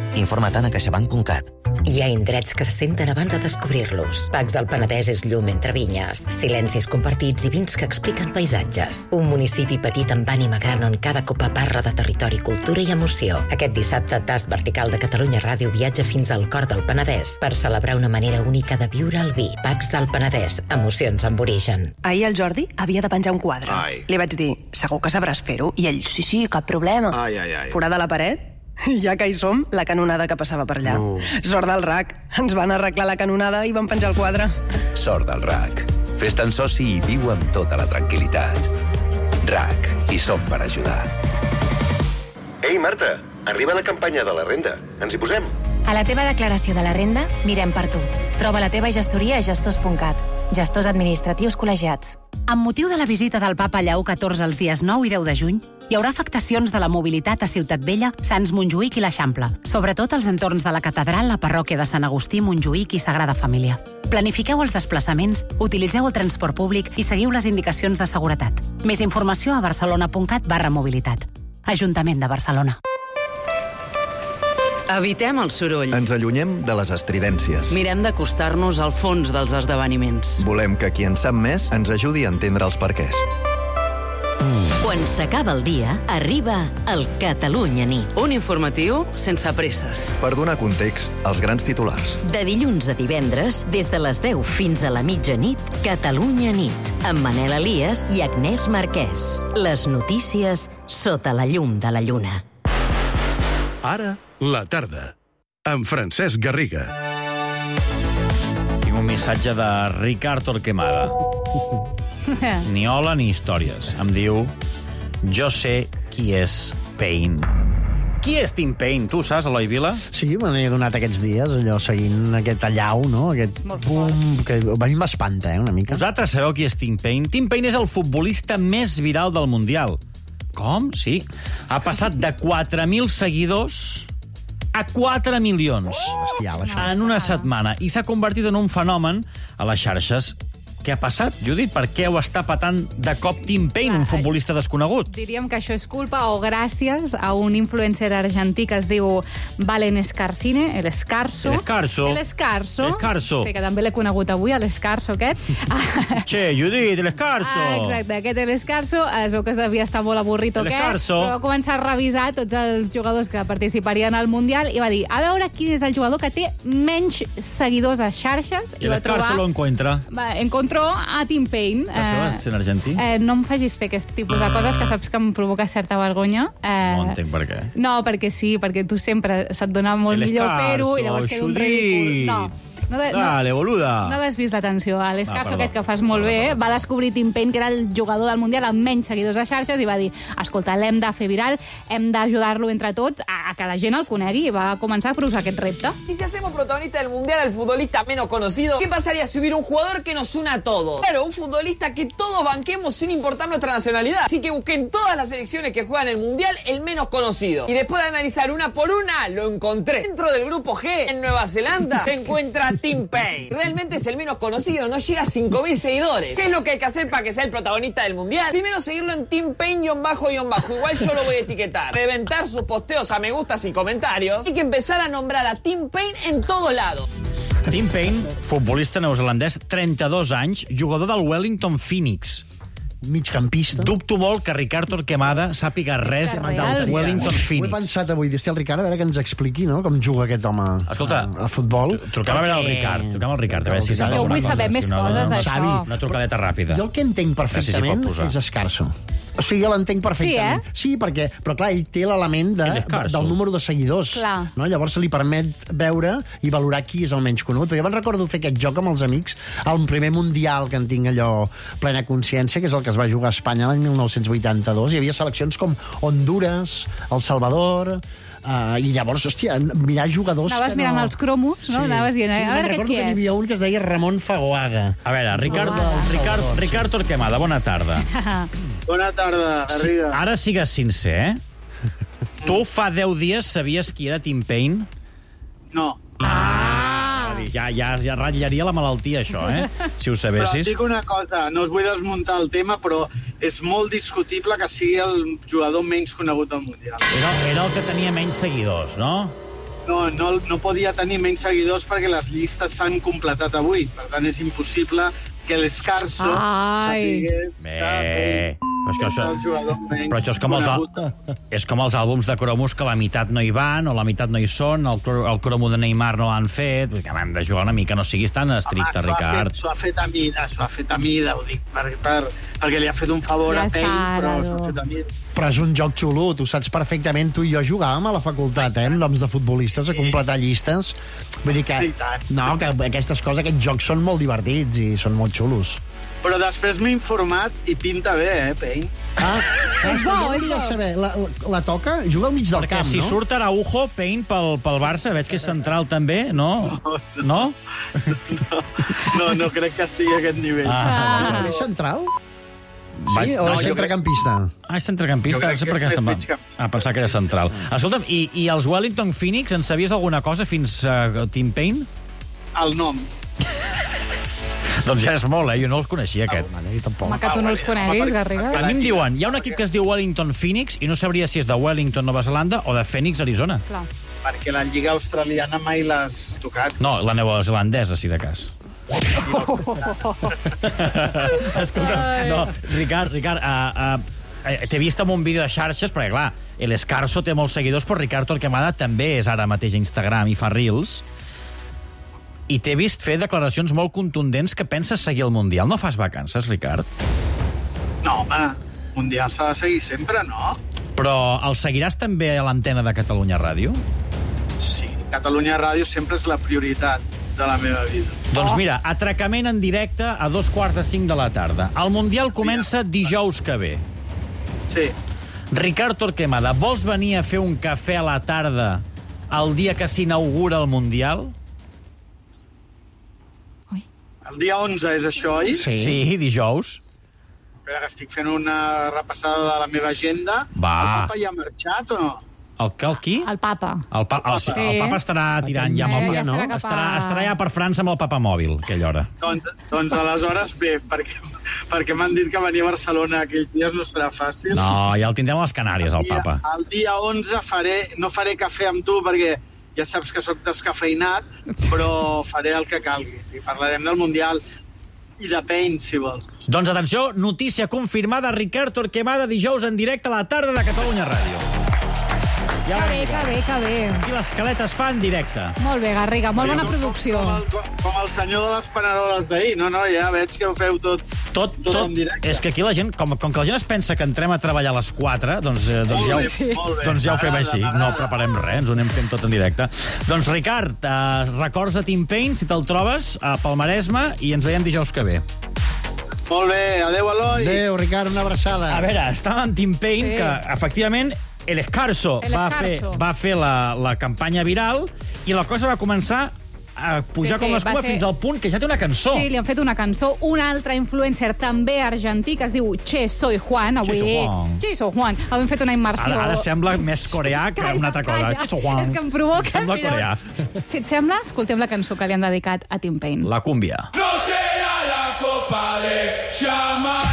Informa't a caixabank punt cat. Hi ha indrets que se senten abans de descobrir-los. Pacs del Penedès és llum entre vinyes, silencis compartits i vins que expliquen paisatges. Un municipi petit amb ànima gran on cada copa parla de territori, cultura i emoció. Aquest dissabte, Tast Vertical de Catalunya Ràdio viatja fins al cor del Penedès per celebrar una manera única de viure el vi. Pacs del Penedès, emocions amb origen. Ahir el Jordi havia de penjar un quadre. Ai. Li vaig dir, segur que sabràs fer-ho? I ell, sí, sí, cap problema. Ai, ai, ai. Forada la paret? I ja que hi som, la canonada que passava per allà. No. Sort del R A C. Ens van arreglar la canonada i van penjar el quadre. Sort del R A C. Fes-te'n soci i viu amb tota la tranquil·litat. R A C. Hi som per ajudar. Ei, Marta, arriba la campanya de la renda. Ens hi posem? A la teva declaració de la renda, mirem per tu. Troba la teva gestoria a gestors punt cat. Gestors administratius col·legiats. Amb motiu de la visita del papa Lleó catorze els dies nou i deu de juny, hi haurà afectacions de la mobilitat a Ciutat Vella, Sants Montjuïc i l'Eixample, sobretot als entorns de la catedral, la parròquia de Sant Agustí, Montjuïc i Sagrada Família. Planifiqueu els desplaçaments, utilitzeu el transport públic i seguiu les indicacions de seguretat. Més informació a barcelona punt cat barra mobilitat. Ajuntament de Barcelona. Evitem el soroll. Ens allunyem de les estridències. Mirem d'acostar-nos al fons dels esdeveniments. Volem que qui en sap més ens ajudi a entendre els perquès. Quan s'acaba el dia, arriba el Catalunya Nit. Un informatiu sense presses. Per donar context als grans titulars. De dilluns a divendres, des de les deu fins a la mitjanit, Catalunya Nit, amb Manel Elias i Agnès Marquès. Les notícies sota la llum de la lluna. Ara, la tarda, amb Francesc Garriga. Tinc un missatge de Ricard Torquemada. Ni hola ni històries. Em diu, jo sé qui és Payne. Qui és Tim Payne? Tu saps, Eloi Vila? Sí, me n'he donat aquests dies, allò seguint aquest allau, no? Aquest bum, que a mi m'espanta, eh, una mica. Vosaltres sabeu qui és Tim Payne? Tim Payne és el futbolista més viral del Mundial. Com? Sí. Ha passat de quatre mil seguidors a quatre milions. Bestial, això. En una setmana. I s'ha convertit en un fenomen a les xarxes. Què ha passat, Judit? Per què ho està patant de cop Tim Payne, un futbolista desconegut? Diríem que això és culpa o gràcies a un influencer argentí que es diu Valen Escarcine, el Escarso. El Escarso. El Escarso. El Escarso. Sí, que també l'he conegut avui, l'Escarso aquest. Che, Judit, el Escarso. Ah, exacte, aquest és l'Escarso. Es veu que devia estar molt avorrit o què, Escarso. però va començar a revisar tots els jugadors que participarien al Mundial i va dir, a veure quin és el jugador que té menys seguidors a xarxes. I l'Escarso lo encuentra. Va, encontró a Tim Payne. Saps què va ser en argentí? Eh, no em facis fer aquest tipus de coses que saps que em provoca certa vergonya. Eh, No entenc per què. No, perquè sí, perquè tu sempre se't dona molt El millor Escarso, fer-ho i llavors queda un Judit. ridícul. No. No de, Dale, boluda. No, no desvis l'atenció. L'Escarso, Ah, aquest que fas molt bé, va descobrir Tim Payne, que era el jugador del Mundial amb menys seguidors a xarxes, i va dir, escolta, l'hem de fer viral, hem d'ajudar-lo entre tots a, a que la gent el conegui, i va començar a proposar aquest repte. Y si hacemos protagonista del Mundial al futbolista menos conocido, ¿qué pasaría si hubiera un jugador que nos una a todos? Claro, un futbolista que todos banquemos sin importar nuestra nacionalidad. Así que busqué en todas las selecciones que juegan el Mundial el menos conocido. Y después de analizar una por una, lo encontré. Dentro del grupo G, en Nueva Zelanda, se encuentra Tim Payne. Realmente es el menos conocido, no llega a cinco mil seguidores. ¿Qué es lo que hay que hacer para que sea el protagonista del Mundial? Primero seguirlo en Tim Payne-bajo. Igual yo lo voy a etiquetar. Reventar sus posteos a me gustas y comentarios. Hay que empezar a nombrar a Tim Payne en todo lado. Tim Payne, futbolista neozelandès, trenta-dos anys, jugador del Wellington Phoenix. Migcampista. Dubto molt que Ricard Torquemada sàpiga res del Wellington Ho he Phoenix. pensat avui, dir, el Ricard, a veure que ens expliqui, no?, com juga aquest home Escolta, a, a futbol. Trucem a veure el Ricard, trucem al Ricard, a veure si saps Jo alguna vull cosa. saber més Si no, coses no, d'això. Savi, una trucadeta ràpida. Jo el que entenc A veure si s'hi perfectament pot posar. és Escarso. O sigui, jo l'entenc perfectament. Sí, eh? Sí, perquè, però clar, ell té l'element de, El Escarso. del número de seguidors. Clar. No? Llavors se li permet veure i valorar qui és el menys conegut. Perquè jo me'n recordo fer aquest joc amb els amics al primer Mundial que en tinc allò plena consciència, que és el que es va jugar a Espanya l'any mil nou-cents vuitanta-dos. Hi havia seleccions com Honduras, El Salvador... Uh, i llavors, hòstia, mirar jugadors Anaves que mirant no... els cromos, no? Anaves dient, a Sí, veure me'n què recordo qui que hi és. havia un que es deia Ramon Fagoaga. A veure, Ricard, Fagoaga. Ricard, Ricard Torquemada, bona tarda. Bona tarda, Garriga. Ara sigues sincer, eh? Tu fa deu dies sabies qui era Tim Payne? No. Ah! Ja, ja, ja ratllaria la malaltia, això, eh? Si ho Però sabessis. et dic una cosa, no us vull desmuntar el tema, però és molt discutible que sigui el jugador menys conegut del Mundial. Era, era el que tenia menys seguidors, no? no, no, no podia tenir menys seguidors perquè les llistes s'han completat avui. Per tant, és impossible que l'Escarso sapigués Bé, però és que això, el jugador menys però això és com, els, conegut. és com els àlbums de cromos que la meitat no hi van o la meitat no hi són, el, el cromo de Neymar no l'han fet, que hem de jugar una mica, no siguis tan estricte, Home, Ricard. S'ho ha fet a mida, s'ho ha fet a mida, ho dic, per, per, perquè li ha fet un favor Ja a Pell, està, però Rado. s'ho ha fet a mida. Però és un joc xulo, tu saps perfectament. Tu i jo jugàvem a la facultat, eh, amb noms de futbolistes, a completar llistes. Vull dir que... No, que aquestes coses, aquests jocs són molt divertits i són molt xulos. Però després m'he informat i pinta bé, eh, Pell? Ah, És bo, és bo. Saber, la, la, la toca? Juga al mig del Perquè camp, si no? surt Araujo, Payne, pel, pel Barça, veig que és central també, no? No? No, no crec que estigui a aquest nivell. Ah. És central? Sí, Vaig- o no, és jo centrecampista? Ah, és centrecampista, Jo crec no sé que per què és se'm va... més migcampista. Ah, pensar que era central. Escolta'm, i, i els Wellington Phoenix, en sabies alguna cosa fins a uh, Tim Payne? El nom. Doncs ja és molt, eh? Jo no els coneixia, aquest. Home, que tu no els coneguis, Garriga. A mi em diuen, hi ha un equip que es diu Wellington Phoenix i no sabria si és de Wellington, Nova Zelanda, o de Phoenix, Arizona. Clar. Perquè la lliga australiana mai l'has tocat. No, la neozelandesa, si de cas. Escolta, no, Ricard, Ricard, uh, uh, t'he vist en un vídeo de xarxes, perquè, clar, l'Escarso té molts seguidors, però Ricard Torquemada també és ara mateix a Instagram i fa reels, i t'he vist fer declaracions molt contundents que penses seguir el Mundial. No fas vacances, Ricard? No, home, Mundial s'ha de seguir sempre, no? Però el seguiràs també a l'antena de Catalunya Ràdio? Sí, Catalunya Ràdio sempre és la prioritat de la meva vida. Doncs mira, atracament en directe a dos quarts de cinc de la tarda. El Mundial comença dijous que ve. Sí. Ricard Torquemada, vols venir a fer un cafè a la tarda el dia que s'inaugura el Mundial? El dia onze és això, oi? Sí, sí dijous. Espera, que estic fent una repassada de la meva agenda. Va. El papa ja ha marxat o no? El que, el qui? El papa. El, pa el, el, el papa estarà tirant ja amb el Sí, papa, ja no? estarà cap a- Estarà, estarà ja per França amb el papa mòbil, a aquella hora. Doncs, doncs aleshores bé, perquè, perquè m'han dit que venir a Barcelona aquells dies no serà fàcil. No, ja el tindrem a les Canàries, el papa. El dia onze faré, no faré cafè amb tu perquè ja saps que sóc descafeinat, però faré el que calgui. I parlarem del Mundial i de Payne, si vols. Doncs atenció, notícia confirmada, Ricard Torquemada dijous en directe a la tarda de Catalunya Ràdio. Ja Que bé, que bé, que bé. Aquí l'escaleta es fa en directe. Molt bé, Garriga, molt bona Com- producció. Com el, com el senyor de les paneroles d'ahir. No, no, ja veig que ho feu tot, tot, tot, tot en directe. És que aquí la gent, com, com que la gent es pensa que entrem a treballar a les quatre, doncs, eh, doncs, Molt ja, bé, ho, molt bé. doncs ja ho fem M'agrada, així. m'agrada. No preparem res, ens ho anem fent tot en directe. Doncs, Ricard, eh, records a Tim Payne, si te'l trobes, a Palmaresme, i ens veiem dijous que ve. Molt bé, adeu, Eloi. Adéu, Ricard, una abraçada. A veure, estava en Tim Payne, Sí. que, efectivament, el Escarso El va fer, Escarso. va fer la, la campanya viral i la cosa va començar a pujar Sí, sí, com l'escuma va ser- fins al punt que ja té una cançó. Sí, li han fet una cançó. Un altre influencer també argentí que es diu Che Soy Juan. Avui... Che Soy Juan. Che Soy Juan. Avui hem fet una immersió. Ara, ara sembla més coreà que una altra cosa. Calla, Chiso Juan. És que em provoca. Sembla mira. coreà. Si et sembla, escoltem la cançó que li han dedicat a Tim Payne. La cúmbia. No será la copa de chamar,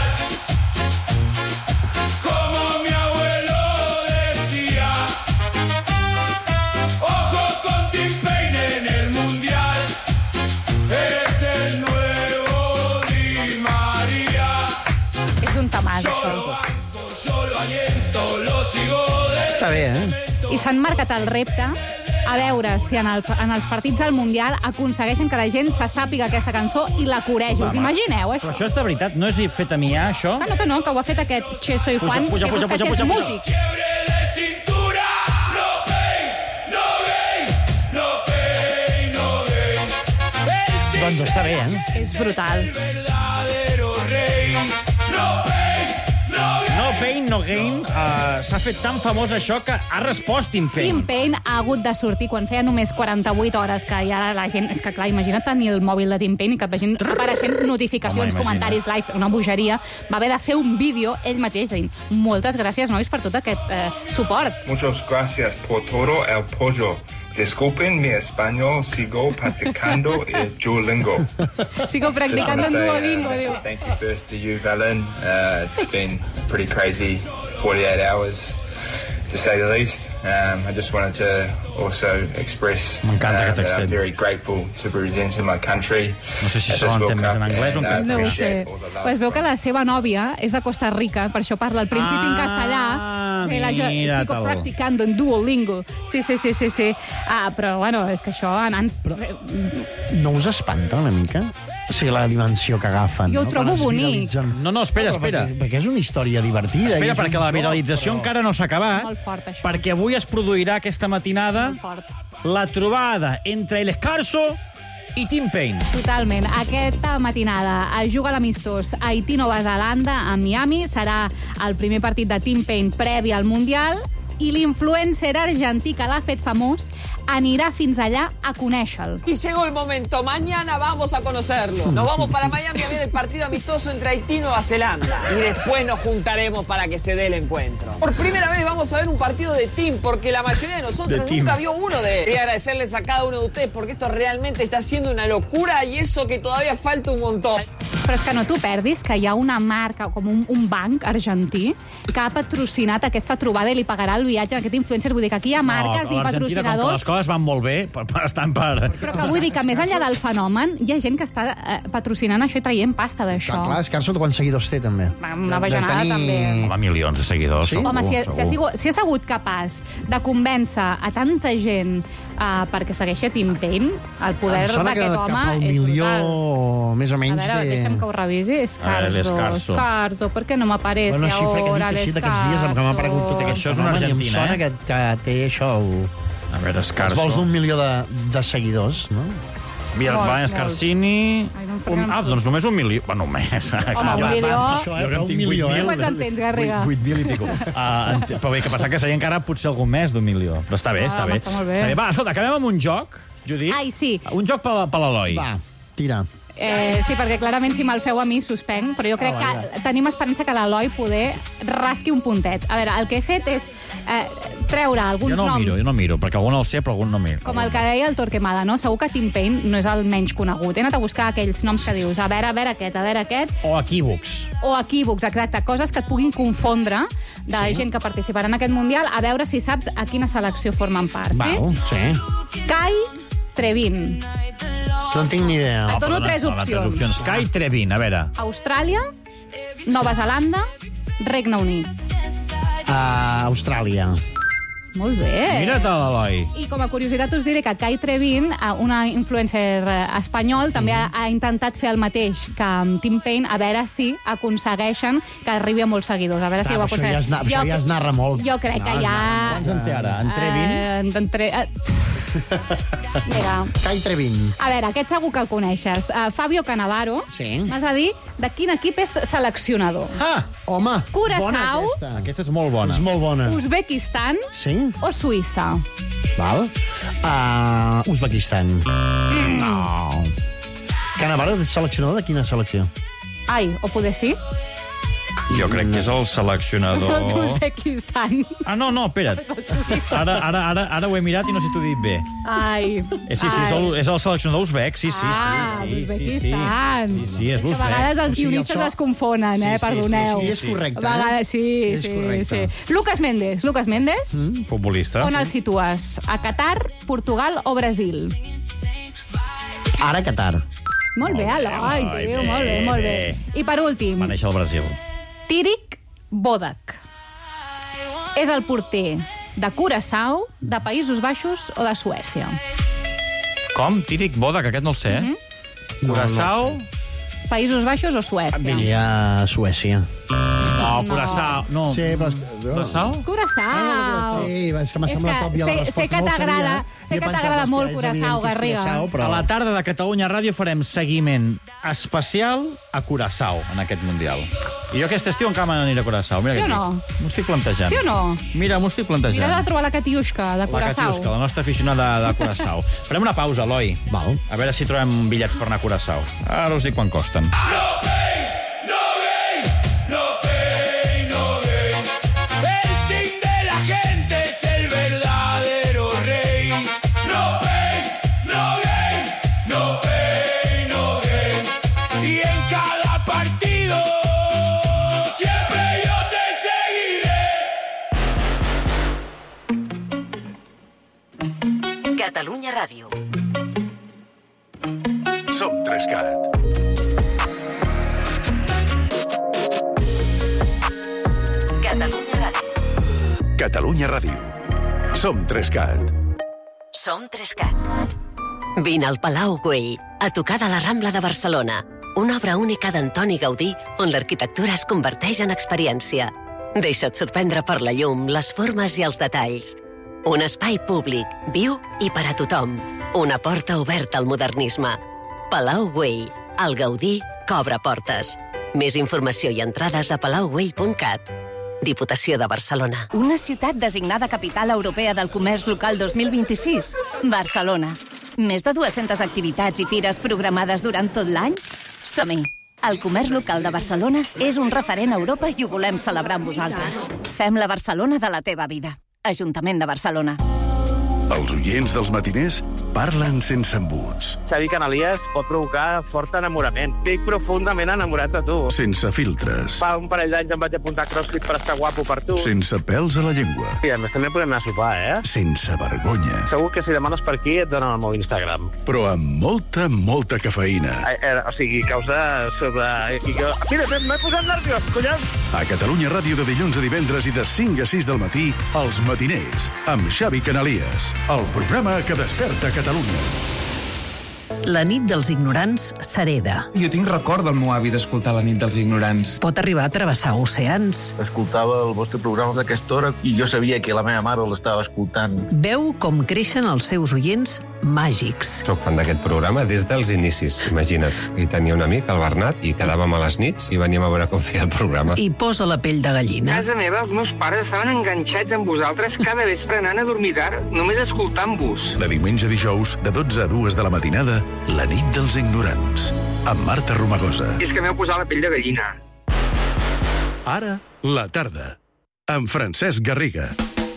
como mi abuelo decía. Ojo con Tim Payne en el Mundial, es el nuevo Di María. És un tamàs, Yo això. lo banco, yo lo aliento, lo sigo de Està bé, eh? I s'han marcat el repte a veure si en, el, en els partits del Mundial aconsegueixen que la gent se sàpiga aquesta cançó i la coregi. Us imagineu, Però això? això és de veritat, no és fet a mi, eh, això? Que no, que no, que ho ha fet aquest Che Soy Puja, Juan, puja, que puja, busca puja, que és puja, puja. músic. quiebre de cintura. No pain, no gain, no pain, no gain. Doncs està bé, eh? És brutal. Verdadero rey. No pain, no gain. No pain, no gain. Uh, S'ha fet tan famós això que ha respost Tim Tim Payne. Payne ha hagut de sortir quan feia només quaranta-vuit hores, que ja la gent... És que, clar, imagina't tenir el mòbil de Tim Payne i que et vagin apareixent notificacions, Home, imagina. comentaris, likes, una bogeria. Va haver de fer un vídeo ell mateix dient moltes gràcies, nois, per tot aquest eh, suport. Muchas gracias por todo el apoyo. Disculpen mi español, sigo practicando el Duolingo. Sigo practicando en Just wanna say, Duolingo, uh, diu. Thank you first to you, Valen. Uh, it's been a pretty crazy forty-eight hours. to say the least. Um, I just wanted to also express um, M'encanta aquest that I'm accent. very grateful to be representing my country. No sé si at se this l'entén World més en Cup, anglès o en and, uh, No ho sé. appreciate all the love. Pues veu que la seva nòvia és de Costa Rica, per això parla al principi en castellà. Sí, la jo mira, estic tal. practicando en Duolingo. Sí, sí, sí, sí, sí. Ah, però, bueno, és que això anant... Però... No us espanta una mica? O sigui, la dimensió que agafen. Jo ho no? trobo Quan es bonic. viralitzen. No, no, espera, No, però espera. Perquè, perquè és una història divertida. Espera, i és perquè un la joc, viralització però- encara no s'ha acabat, Molt fort, això. perquè avui es produirà aquesta matinada la trobada entre el Escarso i Tim Payne. Totalment. Aquesta matinada es juga l'amistós Haití-Nova Zelanda a Miami. Serà el primer partit de Tim Payne previ al Mundial i l'influencer argentí que l'ha fet famós anirà fins allà a conèixer-lo. Y llegó el momento, mañana vamos a conocerlo. Nos vamos para Miami a ver el partido amistoso entre Haití y Nueva Zelanda. Y después nos juntaremos para que se dé el encuentro. Por primera vez vamos a ver un partido de team, porque la mayoría de nosotros De team. nunca vio uno de él. Quería agradecerles a cada uno de ustedes, porque esto realmente está siendo una locura y eso que todavía falta un montón. Però és que no t'ho perdis, que hi ha una marca, com un, un banc argentí, que ha patrocinat aquesta trobada i li pagarà el viatge a aquest influencer. Vull dir que aquí hi ha marques no, i a l'Argentina, com que patrocinadors. les coses van molt bé, per, per, estan per... Però que vull dir que més enllà del fenomen, hi ha gent que està eh, patrocinant això i traient pasta d'això. Clar, clar, Escarso, quants seguidors té, també? Una bajanada, també. Home, milions de seguidors, Sí? segur. Home, si ha, si, ha segur. sigut, si ha sigut capaç de convèncer a tanta gent uh, perquè segueixi a Tim Payne, el poder Em sona que d'aquest cap home al és milió, brutal. més o A menys, veure, té... deixa'm que ho revisi. A veure, Escarso, l'Escarso. Escarso, per què no m'apareix Una xifra que ahora dic així d'aquests dies, que m'ha aparegut tot aquest Això és una fenomen, i em argentina, sona eh? que, que té això, el, A veure, els Escarso. vols d'un milió de, de seguidors, no? Mira, Molt, va, molt. Escarcini... Ai, no em Un, farem ah, doncs només un milió. Bueno, només. Home, un milió... Això, Jo eh? que en Però un tinc milió, vuit eh? mil. Quants en tens, Garriga? vuit mil i pico. Uh, però bé, que pensava que seria encara potser algun mes d'un milió. Però està bé, Ah, està home, bé. està molt bé. Està bé. Va, escolta, acabem amb un joc, Judit. Ai, sí. Un joc per, la- per l'Eloi. Va, tira. Eh, sí, perquè clarament si me'l feu a mi suspenc, però jo crec Ah, que vaja. tenim esperança que l'Eloi poder rasqui un puntet. A veure, el que he fet és eh, treure alguns Jo no el noms, miro, jo no miro, perquè algun el sé, però algun no miro. com el que deia el Torquemada, no? Segur que Tim Payne no és el menys conegut. He anat a buscar aquells noms que dius, a veure, a veure aquest, a veure aquest, O equívocs. o equívocs, exacte, coses que et puguin confondre de sí. gent que participarà en aquest Mundial, a veure si saps a quina selecció formen part, sí? Val, sí. Kai Trevin, No en tinc ni idea. Et dono tres Hola, tres opcions. opcions. Kai Trevin, a veure. Austràlia, Nova Zelanda, Regne Unit. A Austràlia. Molt bé. Mira't a l'Eloi. I com a curiositat us diré que Kai Trevin, eh, una influencer eh, espanyol, també ha, ha intentat fer el mateix que amb Tim Payne, a veure si aconsegueixen que arribi a molts seguidors. A veure si Clar, ho això ja aconsegueixen. es na- això ja es narra molt. Jo crec No, que es ja... narra Quants en té ara? En Trevin? Eh, en tre... eh, Vinga. Kai Trevin. A veure, aquest segur que el coneixes. Uh, Fabio Cannavaro. Sí. M'has de dir de quin equip és seleccionador. Ah! Home, Curaçao. bona aquesta. Aquesta és molt bona. És molt bona. Uzbekistan Sí? o Suïssa? Val. Uh, Uzbekistan. Mm. No. Cannavaro és seleccionador de quina selecció? Ai, o poder sí? Jo crec que és el seleccionador... Uzbekistan. Ah, no, no, espera't. Ara, ara, ara, ara ho he mirat i no sé si t'ho he dit bé. Ai. Eh, sí, sí, és el, és el seleccionador uzbek, sí, sí. sí, Ah, sí, sí, sí, Uzbekistan. sí, sí, és Que a l'uzbek. vegades els O sigui, guionistes això- es confonen, eh? Sí, sí, Perdoneu. Sí, és correcte, A vegades, sí, És sí, correcte. sí. Lucas Méndez. Lucas Méndez, Mm, futbolista. on el situes? A Qatar, Portugal o Brasil? Ara Qatar. Molt bé, Eloi, Eloi, tio, bé, molt bé, molt bé. bé. I per últim, Va néixer al Brasil. Tíric Bodak. És el porter de Curaçao, de Països Baixos o de Suècia? Com? Tíric Boda, que aquest no el sé, eh? Curaçao... Països Baixos o Suècia? Diria Suècia. No, Curaçao... No. Sí, però... és- Curaçao? Curaçao. Sí, és que m'ha És semblat que òbvia la sé- resposta. sé que no ho t'agrada- sabia. sé I he que pensat, t'agrada hòstia, molt és Curaçao, evident que és Garriga. Curaçao, però... A la tarda de Catalunya Ràdio farem seguiment especial a Curaçao en aquest Mundial. I jo aquest estiu encara m'aniré a Curaçao. Mira Sí o aquí. no? M'ho estic plantejant. Sí o no? Mira, m'ho estic plantejant. Mira de trobar la Catiushka de La Curaçao. Catiusca, la nostra aficionada de Curaçao. Farem una pausa, Eloi. Val. A veure si trobem bitllets per anar a Curaçao. Ara us dic quan costen. El team de la gente es el verdadero rey. No pain, no gain, no pain, no gain. Y en cada partido siempre yo te seguiré. Catalunya Ràdio. Som Trescat. Catalunya Ràdio. Catalunya Ràdio. Som Trescat. Som Trescat. Vine al Palau Güell, a tocar de la Rambla de Barcelona. Una obra única d'Antoni Gaudí, on l'arquitectura es converteix en experiència. Deixa't sorprendre per la llum, les formes i els detalls. Un espai públic, viu i per a tothom. Una porta oberta al modernisme. Palau Güell, el Gaudí que obre portes. Més informació i entrades a palau güell punt cat. Diputació de Barcelona. Una ciutat designada Capital Europea del Comerç Local dos mil vint-i-sis. Barcelona. Més de dues-centes activitats i fires programades durant tot l'any? Som-hi! El comerç local de Barcelona és un referent a Europa i ho volem celebrar amb vosaltres. Fem la Barcelona de la teva vida. Ajuntament de Barcelona. Els oients dels matiners parlen sense embuts. Xavi Canalies pot provocar fort enamorament. Estic profundament enamorat de tu. Sense filtres. Fa un parell d'anys em vaig apuntar a CrossFit per estar guapo per tu. Sense pèls a la llengua. I a més també podem anar a sopar, eh? Sense vergonya. Segur que si demanes per aquí et donen el meu Instagram. Però amb molta, molta cafeïna. Eh, eh, o sigui, causa sobre... I jo... Mira, m'he posat nerviós, collons! A Catalunya Ràdio de dilluns a divendres i de cinc a sis del matí, Els Matiners, amb Xavi Canalies. El programa que desperta Catalunya. La nit dels ignorants s'hereda. Jo tinc record del meu avi d'escoltar La nit dels ignorants. Pot arribar a travessar oceans. Escoltava el vostre programa d'aquesta hora i jo sabia que la meva mare l'estava escoltant. Veu com creixen els seus oients màgics. Soc fan d'aquest programa des dels inicis, imagina't. I tenia un amic, el Bernat, i quedàvem a les nits i veníem a veure com feia el programa. I posa la pell de gallina. A casa meva, els meus pares estaven enganxats amb vosaltres cada vespre anant a dormir tard, només escoltant-vos. De diumenge a dijous, de dotze a dues de la matinada, La nit dels ignorants, amb Marta Romagosa. I és que m'heu posat la pell de gallina. Ara, la tarda, amb Francesc Garriga.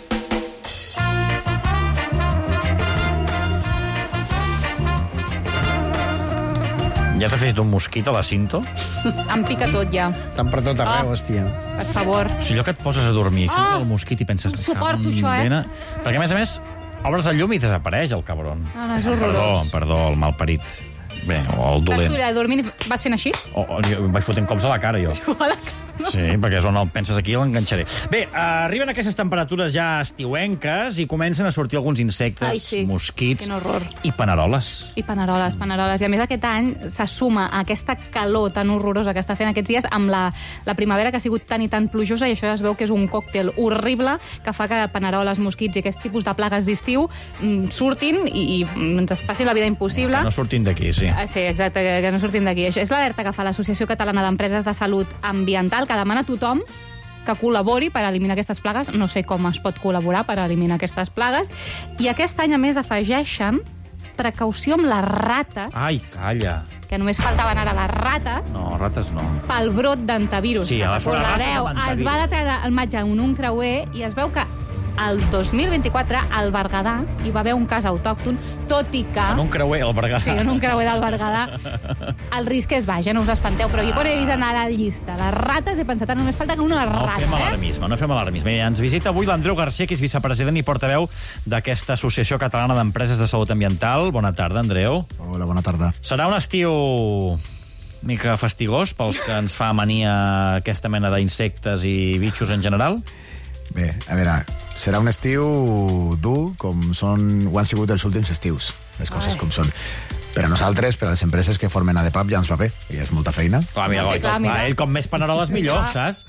Ja s'ha fet un mosquit a la cinto? Em pica tot, ja. Tant per tot arreu, Oh. hòstia. Per favor. O sigui, allò que et poses a dormir, i sents Ah! el mosquit i penses... No suporto "Me cago en això, eh?" dena". Perquè, a més a més, obres el llum i desapareix el cabron. No, no, és horrorós. Perdó, perdó, el malparit. Bé, o el Estàs dolent. tu allà dormint i vas fent així? O, o, jo em vaig fotent cops a la cara, jo. Sí, perquè és on el penses aquí i l'enganxaré. Bé, arriben aquestes temperatures ja estiuenques i comencen a sortir alguns insectes, Ai, sí. mosquits Quin horror. i paneroles. I paneroles, paneroles. I a més aquest any se suma a aquesta calor tan horrorosa que està fent aquests dies amb la, la primavera que ha sigut tan i tan plujosa, i això ja es veu que és un còctel horrible que fa que paneroles, mosquits i aquest tipus de plagues d'estiu mm, surtin i, i ens es passi la vida impossible. Que no surtin d'aquí, sí. Ah, sí, exacte, que, que no surtin d'aquí. Això és l'alerta que fa l'Associació Catalana d'Empreses de Salut Ambiental, que demana a tothom que col·labori per eliminar aquestes plagues. No sé com es pot col·laborar per eliminar aquestes plagues. I aquest any, a més, afegeixen precaució amb les rates, Ai, calla. que només faltaven ara les rates, No, rates no. pel brot d'antivirus. Sí, que a la sobre recordareu, rates amb es va antivirus. detectar al maig en un creuer i es veu que el dos mil vint-i-quatre al Berguedà hi va haver un cas autòcton, tot i que... En un creuer, al Berguedà. Sí, en un creuer del Berguedà. El risc és baix, eh? No us espanteu, però jo quan he vist anar a la llista les rates he pensat, només falta que una No rata, fem eh? alarmisme, no fem alarmisme. I ens visita avui l'Andreu Garcia, que és vicepresident i portaveu d'aquesta Associació Catalana d'Empreses de Salut Ambiental. Bona tarda, Andreu. Hola, bona tarda. Serà un estiu mica fastigós pels que ens fa mania aquesta mena d'insectes i bitxos en general? Bé, a veure, serà un estiu dur, com són, ho han sigut els últims estius, les coses Ai. com són. Per a nosaltres, per a les empreses que formen A D E P A P, ja ens va bé, i és molta feina. Clar, mira, Sí, sí, clar, clar, mira. ell com més paneroles millor, saps?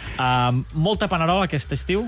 Uh, molta panerola aquest estiu?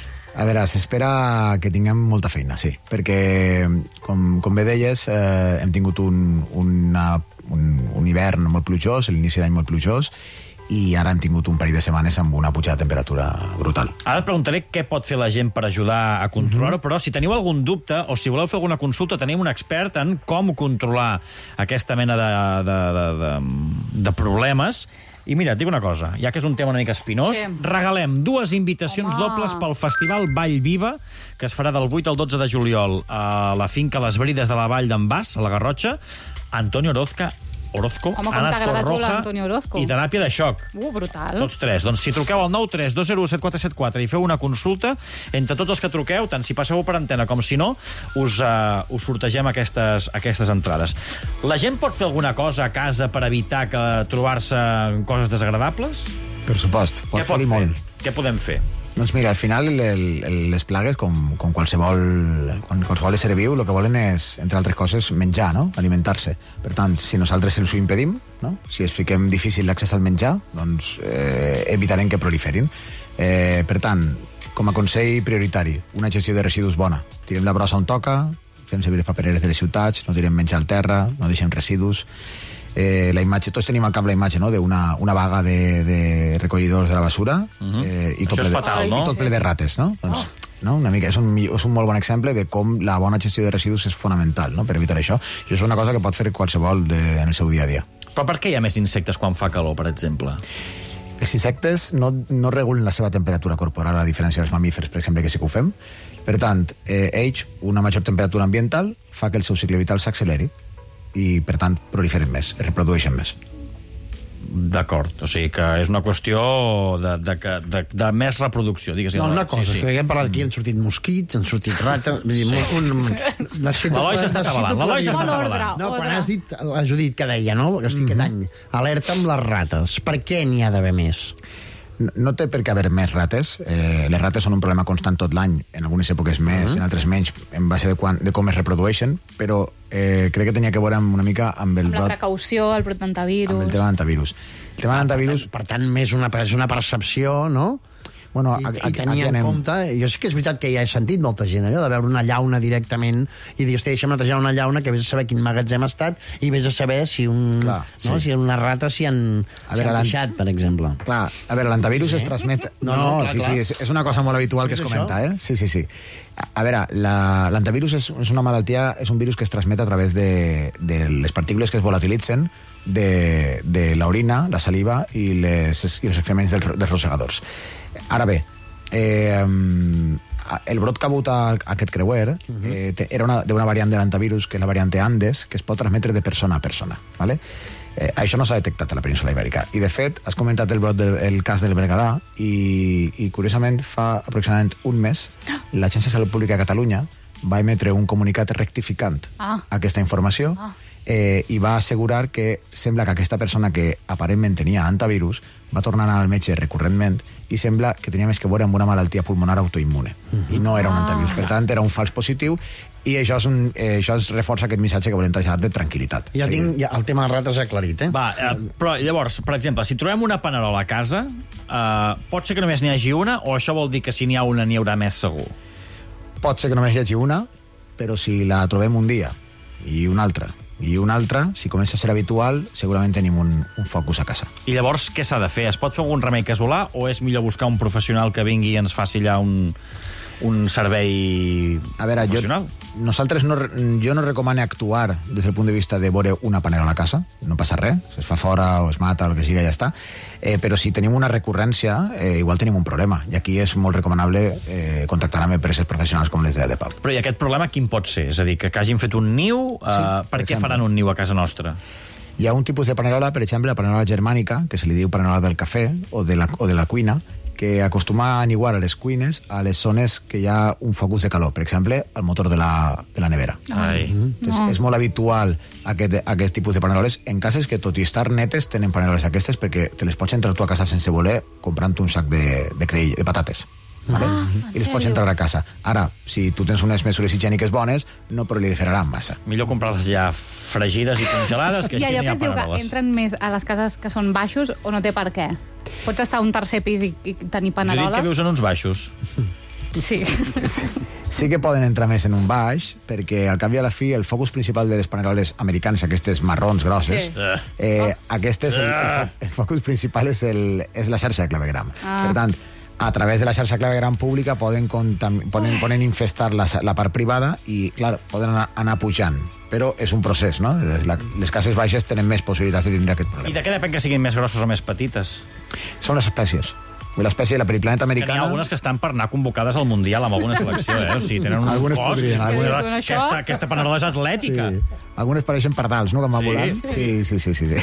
A veure, s'espera que tinguem molta feina, sí, perquè, com, com bé deies, eh, hem tingut un, una, un, un hivern molt plujós, l'inici d'any molt plujós, i ara hem tingut un parell de setmanes amb una pujada de temperatura brutal. Ara et preguntaré què pot fer la gent per ajudar a controlar-ho, mm-hmm. però si teniu algun dubte o si voleu fer alguna consulta, tenim un expert en com controlar aquesta mena de, de, de, de, de problemes. I mira, et dic una cosa, ja que és un tema una mica espinós, Sí. regalem dues invitacions Home. dobles pel Festival Vall Viva, que es farà del vuit al dotze de juliol a la finca Les Brides de la Vall d'en Bas, a la Garrotxa. Antonio Orozca Orozco, Home, com Ana t'agrada tu Torroja l'Antonio Orozco. i teràpia de xoc. Uh, brutal. Tots tres. Doncs si truqueu al nou tres dos zero set quatre set quatre i feu una consulta, entre tots els que truqueu, tant si passeu per antena com si no, us, uh, us sortegem aquestes, aquestes entrades. La gent pot fer alguna cosa a casa per evitar que trobar-se coses desagradables? Per supost, pot Què pot fer-hi fer? molt. Què podem fer? Doncs mira, al final el, el, les plagues, com, com qualsevol, quan qualsevol ésser viu, el que volen és, entre altres coses, menjar, no? Alimentar-se. Per tant, si nosaltres els ho impedim, no? Si es fiquem difícil l'accés al menjar, doncs eh, evitarem que proliferin. Eh, per tant, com a consell prioritari, una gestió de residus bona. Tirem la brossa on toca, fem servir les papereres de les ciutats, no tirem menjar al terra, no deixem residus. Eh, la imatge, tots tenim al cap la imatge, no?, d'una una vaga de, de recollidors de la basura, uh-huh. eh, i, tot Això és ple de, fatal, no? i tot ple de rates, no? Doncs, Oh. no? Una mica, és, un, és un molt bon exemple de com la bona gestió de residus és fonamental, no?, per evitar això. I és una cosa que pot fer qualsevol de, en el seu dia a dia. Però per què hi ha més insectes quan fa calor, per exemple? Els insectes no, no regulen la seva temperatura corporal, a diferència dels mamífers, per exemple, que sí que ho fem. Per tant, eh, ells, una major temperatura ambiental fa que el seu cicle vital s'acceleri i, per tant, proliferen més, es reprodueixen més. D'acord, o sigui que és una qüestió de, de, de, de més reproducció, digues-hi. No, una cosa, sí, sí. que hem parlat aquí, han sortit mosquits, han sortit rates... Vull dir, sí. un, un, necessito, L'Eloi s'està atabalant, l'Eloi s'està atabalant. No, quan has dit, la Judit que deia, no?, que estic aquest any, alerta amb les rates. Per què n'hi ha d'haver més? No té per què haver més rates. Eh, les rates són un problema constant tot l'any, en algunes èpoques més, uh-huh. en altres menys, en base de, quan, de com es reprodueixen, però eh, crec que tenia que veure una mica amb el... Amb la precaució, el protantavirus... Amb el tema d'antivirus. El tema d'antivirus... Per tant, més una, és una percepció, no?, Bueno, I, a, a, i tenir en compte, jo sí que és veritat que ja he sentit molta gent allò de veure una llauna directament i dir, hosti, deixa'm netejar una llauna, que vés a saber quin magatzem ha estat i vés a saber si un, clar, no, sí. si una rata s'hi han, si han deixat, per exemple. Clar, a veure, l'antivirus sí, sí. es transmet... No, no, no clar, sí, clar. sí, és, és una cosa molt habitual que es comenta, eh? Sí, sí, sí. A veure, l'antivirus és, és una malaltia, és un virus que es transmet a través de, de les partícules que es volatilitzen de, de l'orina, la saliva i, les, i els excrements dels, dels rosegadors. Ara bé, eh, el brot que ha hagut a, a aquest creuer eh, era d'una variant de l'antivirus, que és la variant Andes, que es pot transmetre de persona a persona. ¿Vale? Eh, això no s'ha detectat a la península Ibèrica. I, de fet, has comentat el, brot del, el cas del Berguedà i, i, curiosament, fa aproximadament un mes, l'Agència de Salut Pública de Catalunya va emetre un comunicat rectificant ah. aquesta informació ah. eh, i va assegurar que sembla que aquesta persona que aparentment tenia antivirus va tornar a anar al metge recurrentment i sembla que tenia més que veure amb una malaltia pulmonar autoimmune. Uh-huh. I no era un antivirus. Per tant, era un fals positiu i això, és un, eh, això ens reforça aquest missatge que volem traslladar de tranquil·litat. Ja sí. tinc ja, el tema de rates aclarit, eh? Va, eh, però llavors, per exemple, si trobem una panerola a casa, eh, pot ser que només n'hi hagi una o això vol dir que si n'hi ha una n'hi haurà més segur? Pot ser que només hi hagi una, però si la trobem un dia i una altra i una altra, si comença a ser habitual, segurament tenim un, un focus a casa. I llavors, què s'ha de fer? Es pot fer algun remei casolà o és millor buscar un professional que vingui i ens faci allà un, un servei a veure, professional? Jo, nosaltres no, jo no recomano actuar des del punt de vista de veure una panerola a la casa, no passa res, es fa fora o es mata o el que sigui, ja està, eh, però si tenim una recurrència, eh, igual tenim un problema, i aquí és molt recomanable eh, contactar amb empreses professionals com les de A D P A P. Però i aquest problema quin pot ser? És a dir, que, que hagin fet un niu, eh, sí, per, per què exemple. faran un niu a casa nostra? Hi ha un tipus de panerola, per exemple, la panerola germànica, que se li diu panerola del cafè o de la, o de la cuina, que acostuma a aniguar a les cuines a les zones que hi ha un focus de calor, per exemple, al motor de la, de la nevera. Ai. Entonces, no. És molt habitual aquest, aquest tipus de paneroles en cases que, tot i estar netes, tenen paneroles aquestes perquè te les pots entrar tu a casa sense voler comprant un sac de, de, creix, de patates. Vale? Ah, i les pots entrar a casa. Ara, si tu tens unes mesures higièniques bones, no proliferaran massa. Millor comprar-les ja fregides i congelades, que I així allò n'hi que ha es diu que paneroles. entren més a les cases que són baixos o no té per què? Pots estar a un tercer pis i, i tenir paneroles? Us he dit que vius en uns baixos. Sí. Sí que poden entrar més en un baix, perquè al cap i a la fi el focus principal de les paneroles americanes, aquestes marrons grosses, sí. eh, aquestes, el, el, el focus principal és, el, és la xarxa de clavegram. Ah. Per tant, a través de la xarxa clavegram pública poden, contam- poden, poden infestar la, la part privada i, clar, poden anar, anar pujant. Però és un procés, no? Les, la, les cases baixes tenen més possibilitats de tindre aquest problema. I de què depèn que siguin més grossos o més petites? Són les espècies. L'espècie de la periplaneta N'hi ha americana... algunes que estan per anar convocades al Mundial amb alguna selecció, eh? O sigui, tenen un Algunes cos... podrien, algunes- Aquesta, aquesta panerola és atlètica. Sí. Algunes pareixen pardals, no?, que van Sí. volant. Sí, sí, sí, sí. sí.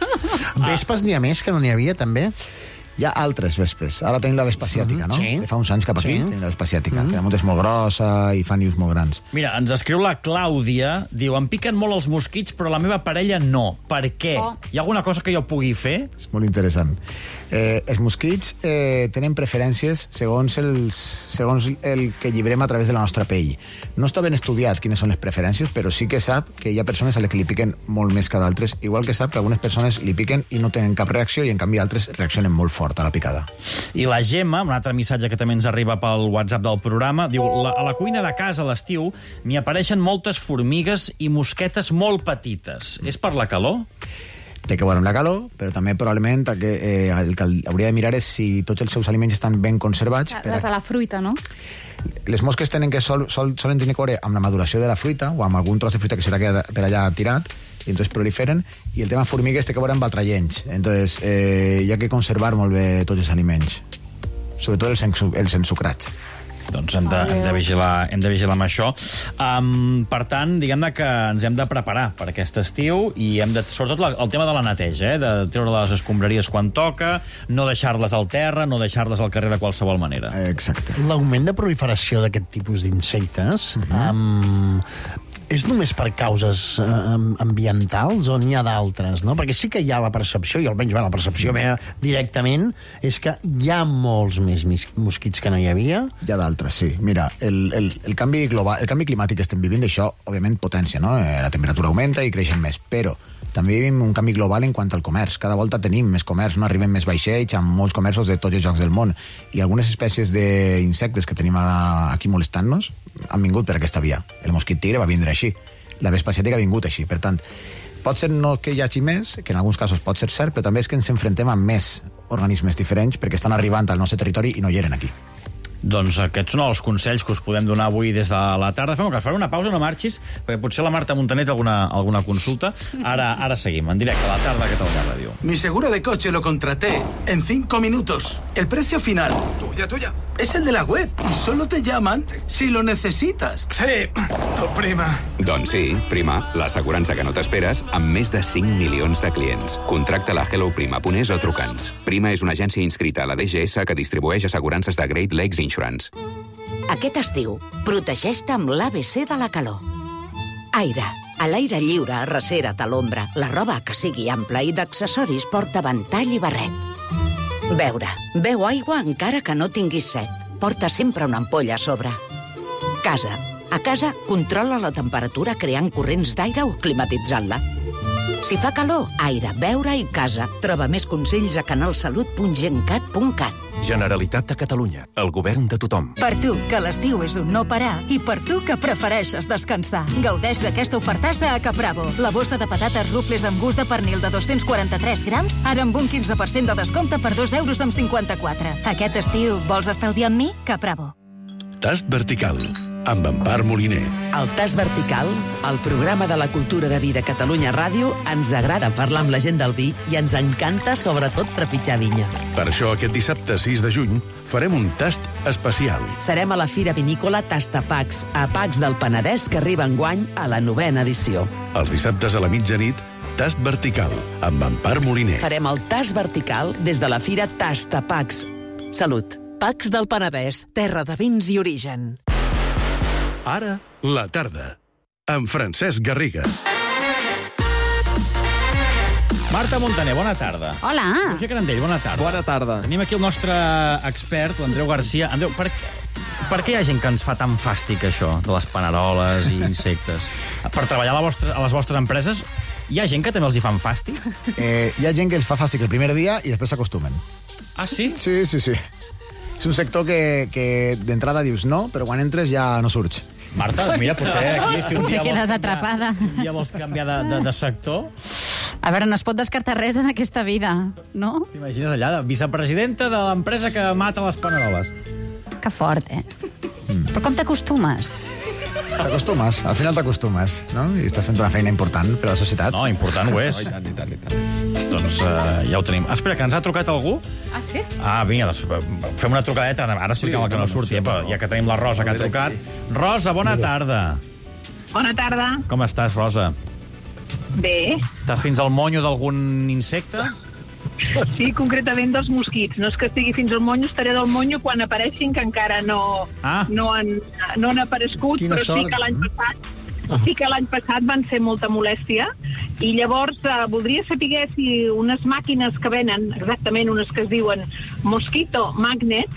Vespes n'hi ha més que no n'hi havia, també? Hi ha altres vespes. Ara tenim la vespa asiàtica, no? Sí. Que fa uns anys cap aquí Sí. tenim la vespa asiàtica, que damunt és molt grossa i fa nius molt grans. Mira, ens escriu la Clàudia, diu, em piquen molt els mosquits, però la meva parella no. Per què? Oh. Hi ha alguna cosa que jo pugui fer? És molt interessant. Eh, els mosquits eh, tenen preferències segons, els, segons el que llibrem a través de la nostra pell. No està ben estudiat quines són les preferències, però sí que sap que hi ha persones a les que li piquen molt més que d'altres, igual que sap que algunes persones li piquen i no tenen cap reacció i, en canvi, altres reaccionen molt fort a la picada. I la Gemma, un altre missatge que també ens arriba pel WhatsApp del programa, diu, la, a la cuina de casa a l'estiu m'hi apareixen moltes formigues i mosquetes molt petites. És per la calor? Té que veure amb la calor, però també probablement el que, eh, el que hauria de mirar és si tots els seus aliments estan ben conservats. Per Les de la fruita, no? Les mosques tenen que sol, sol, solen tenir que veure amb la maduració de la fruita o amb algun tros de fruita que serà queda per allà tirat, i entonces proliferen, i el tema formigues té que veure amb altrallenys. Entonces, eh, hi ha que conservar molt bé tots els aliments, sobretot els, ensu els ensucrats. Doncs hem de, hem de, vigilar, hem de vigilar amb això. Um, per tant, diguem-ne que ens hem de preparar per aquest estiu i hem de, sobretot la, el tema de la neteja, eh? De treure les escombraries quan toca, no deixar-les al terra, no deixar-les al carrer de qualsevol manera. Exacte. L'augment de proliferació d'aquest tipus d'insectes uh-huh. um, és només per causes uh, ambientals o n'hi ha d'altres, no? Perquè sí que hi ha la percepció, i almenys bueno, la percepció meva directament, és que hi ha molts més mosquits que no hi havia. Hi ha d'altres, sí. Mira, el, el, el, canvi global, el canvi climàtic que estem vivint, això, òbviament, potència, no? Eh, la temperatura augmenta i creixen més, però també vivim un canvi global en quant al comerç. Cada volta tenim més comerç, no arriben més vaixells amb molts comerços de tots els llocs del món. I algunes espècies d'insectes que tenim aquí molestant-nos han vingut per aquesta via. El mosquit tigre va vindre així. La vespa asiàtica ha vingut així. Per tant, pot ser no que hi hagi més, que en alguns casos pot ser cert, però també és que ens enfrontem amb més organismes diferents perquè estan arribant al nostre territori i no hi eren aquí. Doncs aquests són els consells que us podem donar avui des de la tarda. Fem que faré una pausa, no marxis, perquè potser la Marta Montaner té alguna, alguna consulta. Ara, ara seguim, en directe a la tarda, a Catalunya Ràdio. Mi seguro de coche lo contraté en cinco minutos. El precio final, tuya, tuya, es el de la web y solo te llaman si lo necesitas. Sí, tu prima. Doncs sí, Prima, l'assegurança que no t'esperes amb més de cinc milions de clients. Contracta-la a hello prima punt es o truca'ns. Prima és una agència inscrita a la D G S que distribueix assegurances de Great Lakes Insurance. Aquest estiu, protegeix-te amb l'A B C de la calor. Aire. A l'aire lliure, arrecera't a l'ombra. La roba que sigui ampla i d'accessoris porta ventall i barret. Beure. Beu aigua encara que no tinguis set. Porta sempre una ampolla a sobre. Casa. A casa, controla la temperatura creant corrents d'aire o climatitzant-la. Si fa calor, aire, beure i casa. Troba més consells a canalsalut punt gencat punt cat. Generalitat de Catalunya, el govern de tothom. Per tu, que l'estiu és un no parar, i per tu, que prefereixes descansar. Gaudeix d'aquesta ofertassa a Capravo. La bossa de patates rufles amb gust de pernil de dos-cents quaranta-tres grams, ara amb un quinze per cent de descompte per dos euros amb cinquanta-quatre. Aquest estiu, vols estalviar amb mi? Capravo. Tast vertical, amb Empar Moliner. Al Tast Vertical, el programa de la cultura de vi de Catalunya Ràdio, ens agrada parlar amb la gent del vi i ens encanta, sobretot, trepitjar vinya. Per això, aquest dissabte sis de juny, farem un tast especial. Serem a la Fira Vinícola Tastapacs, a Pacs del Penedès, que arriba enguany a la novena edició. Els dissabtes a la mitjanit, Tast Vertical, amb Empar Moliner. Farem el Tast Vertical des de la Fira Tastapacs. Salut. Pacs del Penedès, terra de vins i origen. Ara, la tarda, amb Francesc Garriga. Marta Montaner, bona tarda. Hola. Roger Carandell, bona tarda. Bona tarda. Tenim aquí el nostre expert, l'Andreu Garcia. Andreu, per, per què hi ha gent que ens fa tan fàstic això, de les paneroles i insectes? Per treballar a, la vostra, a les vostres empreses, hi ha gent que també els hi fan fàstic? Eh, hi ha gent que els fa fàstic el primer dia i després s'acostumen. Ah, sí? Sí, sí, sí. És un sector que, que d'entrada dius no, però quan entres ja no surts. Marta, mira, potser aquí... Si un Potser dia quedes vols atrapada. Si un dia vols canviar de, de, de sector... A veure, no es pot descartar res en aquesta vida, no? T'imagines allà, de vicepresidenta de l'empresa que mata les paneroles. Que fort, eh? Mm. Però com t'acostumes? T'acostumes, al final t'acostumes, no? I estàs fent una feina important per a la societat. No, important ho és. I tant, i tant, i tant. doncs uh, ja ho tenim. Ah, espera, que ens ha trucat algú? Ah, sí? Ah, vinga, doncs, fem una trucadeta. Ara expliquem el que no surti, eh, però ja que tenim la Rosa que ha trucat. Rosa, bona tarda. Bona tarda. Com estàs, Rosa? Bé. Estàs fins al monyo d'algun insecte? Sí, concretament dels mosquits. No és que estigui fins al monyo, estaré del monyo quan apareixin, que encara no, ah. no, han, no han aparegut, Quina però sort. sí que l'any passat sí que l'any passat van ser molta molèstia i llavors eh, voldria saber si unes màquines que venen, exactament unes que es diuen Mosquito Magnet,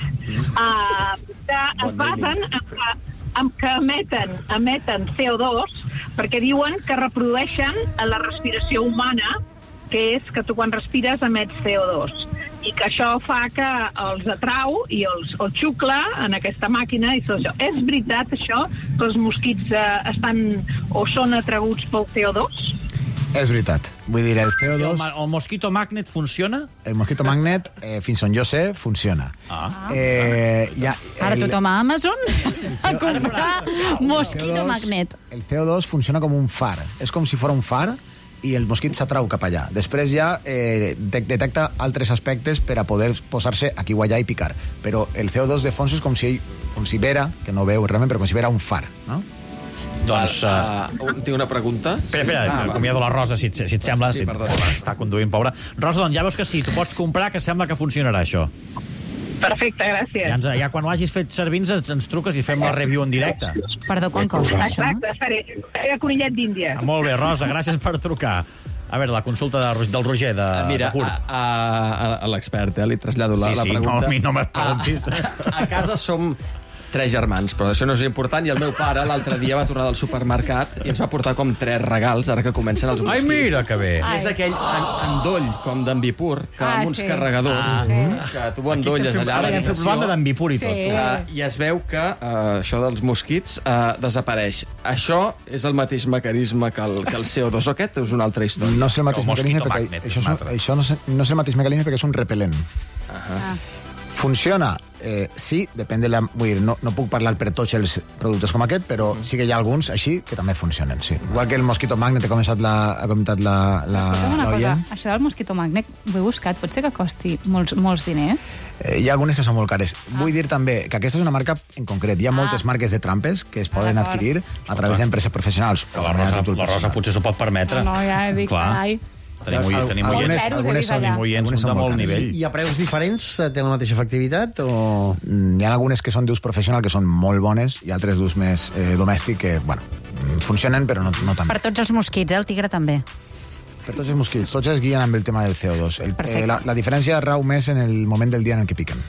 eh, que es basen en que, en que emeten, emeten C O dos perquè diuen que reprodueixen la respiració humana, que és que tu quan respires emets C O dos i que això fa que els atrau i els, els xucla en aquesta màquina i tot això. És veritat això que els mosquits eh, estan o són atraguts pel C O dos? És veritat. Vull dir, el C O dos... El, el Mosquito Magnet funciona? El Mosquito Magnet, eh, fins on jo sé, funciona. Ah. Eh, ja, Ara el, tothom a Amazon a comprar Mosquito Magnet. El C O dos funciona com un far. És com si fos un far i el mosquit s'atrau cap allà. Després ja eh, de detecta altres aspectes per a poder posar-se aquí o allà i picar. Però el C O dos de fons és com si, com si vera, que no veu realment, però com si vera un far, no? Doncs... Uh, uh, tinc una pregunta. Espera, espera, ah, acomiado la Rosa, si et, si et sembla. Sí, si, perdó. Està conduint, pobra. Rosa, doncs ja veus que sí, tu pots comprar, que sembla que funcionarà això. Perfecte, gràcies. Ja, ens, ja quan ho hagis fet servir ens, ens truques i fem la review en directe. Perdó, quan costa això? Exacte, faré. Faré conillet d'Índia. Ah, molt bé, Rosa, gràcies per trucar. A veure, la consulta de, del Roger, de, Mira, de Curt. a, a, a l'expert, eh, li trasllado la, sí, la sí, pregunta. no, a mi no me preguntis. A, a casa som tres germans, però això no és important, i el meu pare l'altre dia va tornar del supermercat i ens va portar com tres regals, ara que comencen els mosquits. Ai, mira, que bé. És aquell en, endoll, com d'Ambipur, que Ah, amb uns sí. carregadors, Ah, sí. que tu endolles allà a Ara hem fet l'habitació, propaganda d'Ambipur i tot. Sí. uh, i es veu que uh, això dels mosquits uh, desapareix. Això és el mateix mecanisme que el, que el C O dos, o aquest és una altra història? No és el mateix El mecanisme Mosquito perquè Magnet, això, és és, un un- altre. això no, és, no és el mateix mecanisme perquè és un repel·lent. Ah. Funciona? Eh, sí, depèn de la... Vull dir, no, no puc parlar per tots els productes com aquest, però sí que hi ha alguns així que també funcionen, sí. Igual que el Mosquito Magnet, ha començat la, ha comentat la, la, Escolta'm una cosa, l'oient. això del Mosquito Magnet ho he buscat, pot ser que costi molts, molts diners? Eh, hi ha algunes que són molt cares. Ah. Vull dir també que aquesta és una marca en concret. Hi ha moltes marques de trampes que es poden d'acord. adquirir a través d'empreses professionals. Que la Rosa, la Rosa potser s'ho pot permetre. No, ja he dit, Clar. carai. Tenim, oi, tenim Algunes- oients, algunes algunes són- tenim oients algunes són de molt molt cares. nivell. I a preus diferents eh, té la mateixa efectivitat o...? Mm, Hi ha algunes que són d'ús professional que són molt bones i altres d'ús més eh, domèstic que, bueno, mm, funcionen però no, no tant. Per tots els mosquits, eh? El tigre també. Per tots els mosquits, tots es guien amb el tema del C O dos. El, Perfecte. eh, la, la diferència rau més en el moment del dia en el que piquen.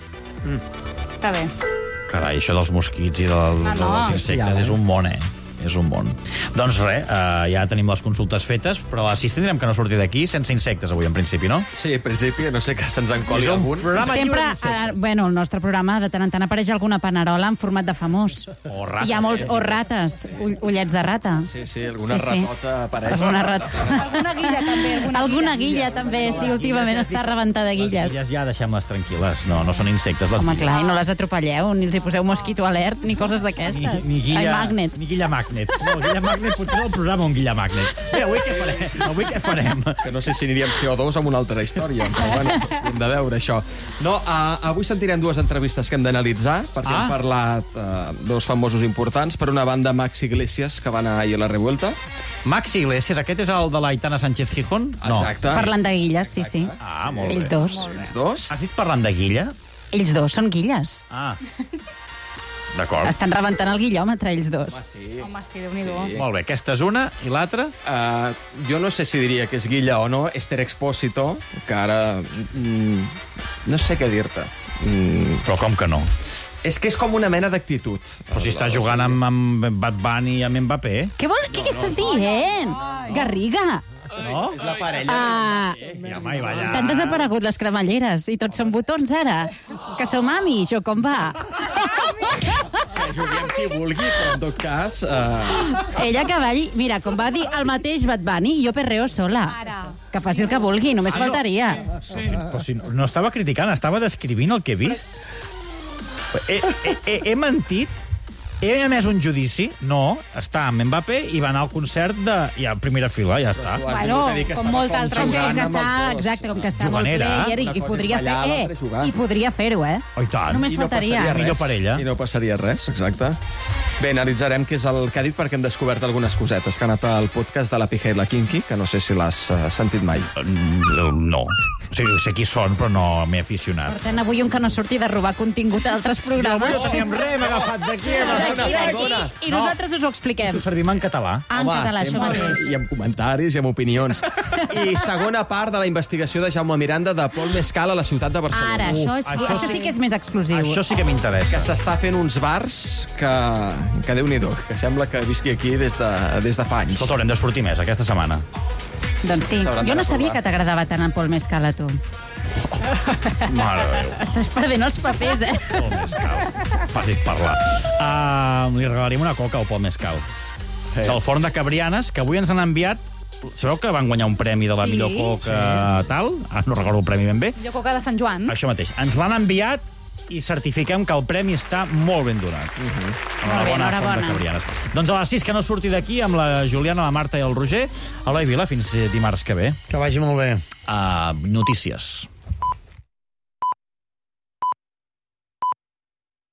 Està bé. Carai, això dels mosquits i del, Ah, no. dels insectes és un món, eh? És un món. Doncs res, uh, ja tenim les consultes fetes, però l'assistent direm que no surti d'aquí sense insectes avui, en principi, no? Sí, en principi, no sé que se'ns encoli És un algun. programa Sempre, lliure d'insectes. eh, bueno, el nostre programa de tant en tant apareix alguna panerola en format de famós. O rates. Hi ha molts, o rates, ull, ullets de rata. Sí, sí, alguna Sí, sí. ratota apareix. Alguna rata. Alguna guilla també. Alguna, Alguna guilla també, sí, últimament està rebentada de guilles. Les guilles ja deixem-les tranquil·les. No, no són insectes, les Home, guilles. clar, i no les atropelleu, ni els hi poseu mosquito alert, ni coses d'aquestes. Ni, ni guilla, Ai, magnet. Ni guilla magnet. No, guilla magnet potser és el programa un guilla magnet. Bé, avui què farem? Avui què farem? Que no sé si aniríem C O dos amb una altra història, però bueno, hem de veure això. No, uh, avui sentirem dues entrevistes que hem d'analitzar, perquè Ah. hem parlat uh, dos famosos importants. Per una banda, Max Iglesias, que va anar ahir a la Revuelta. Maxi Iglesias, aquest és el de l'Aitana Sánchez Gijón? No. Exacte. Parlant de guilles, sí, sí. Ah, molt Ells bé. dos. Ells dos. Has dit parlant de guilla? Ells dos són guilles. Ah. D'acord. Estan rebentant el guillòmetre, ells dos. Sí. Home, sí, Déu-n'hi-do. Sí. Molt bé, aquesta és una, i l'altra? Uh, jo no sé si diria que és Guilla o no, Esther Expósito, que ara... Mm, no sé què dir-te. Mm, Però com que no? és que és com una mena d'actitud. Però si està jugant amb, amb Bad Bunny i amb Mbappé. Què, vol, què, què estàs dient? Garriga! No? És la parella. Ah, Ja, mai, va, ja. t'han desaparegut les cremalleres i tots són botons ara. Que som amis, o com va? Que jugui amb qui vulgui, però en tot cas... Uh, Ella que balli, mira, com va dir el mateix Bad Bunny, jo perreo sola. Ara. Que faci el que vulgui, només faltaria. Però si no estava criticant, estava descrivint el que he vist. He, he, he, he mentit? Ell ha emès un judici? No, està amb Mbappé i va anar al concert de... ja, primera fila, ja està. Bueno, com molta altra Com gent que està, exacte, com que està molt Juganera. player i, i podria fer, ballar, eh, l'altra jugar. i podria fer-ho, eh? Oh, i tant. Només I no faltaria. passaria res. Millor per ella. I no passaria res, exacte. Bé, analitzarem què és el que ha dit perquè hem descobert algunes cosetes que ha anat al podcast de la Pija i la Kinky, que no sé si l'has uh, sentit mai. No. O sigui, sé qui són, però no m'he aficionat. Portem avui un que no surti de robar contingut d'altres programes. No teníem res, m'he agafat d'aquí. D'aquí, d'aquí, i nosaltres us ho expliquem. Ho servim en català. Ah, en català, això sempre. mateix. I amb comentaris i amb opinions. I segona part de la investigació de Jaume Miranda de Pol Mescal a la ciutat de Barcelona. Ara, això, és, això això sí. sí que és més exclusiu. Això sí que m'interessa. Que s'està fent uns bars que, que Déu-n'hi-do, que sembla que visqui aquí des de, des de fa anys. Escolta, haurem de sortir més aquesta setmana. Doncs sí, S'hauran de jo no sabia recordar. que t'agradava tant en Pol Mescal a tu. Mare de Déu. Estàs perdent els papers, eh? Pol Mescal. Fàcil parlar. Uh, li regalaríem una coca al Pol Mescal. Hey. Del Forn de Cabrianes, que avui ens han enviat... Sabeu que van guanyar un premi de la Sí, millor coca tal? Ah, no recordo el premi ben bé. Jo coca de Sant Joan. Això mateix. Ens l'han enviat i certifiquem que el premi està molt ben donat. Uh -huh. Molt bé, enhorabona. Doncs a les sis que no surti d'aquí amb la Juliana, la Marta i el Roger. Eloi Vila, fins dimarts que ve. Que vagi molt bé. Uh, notícies.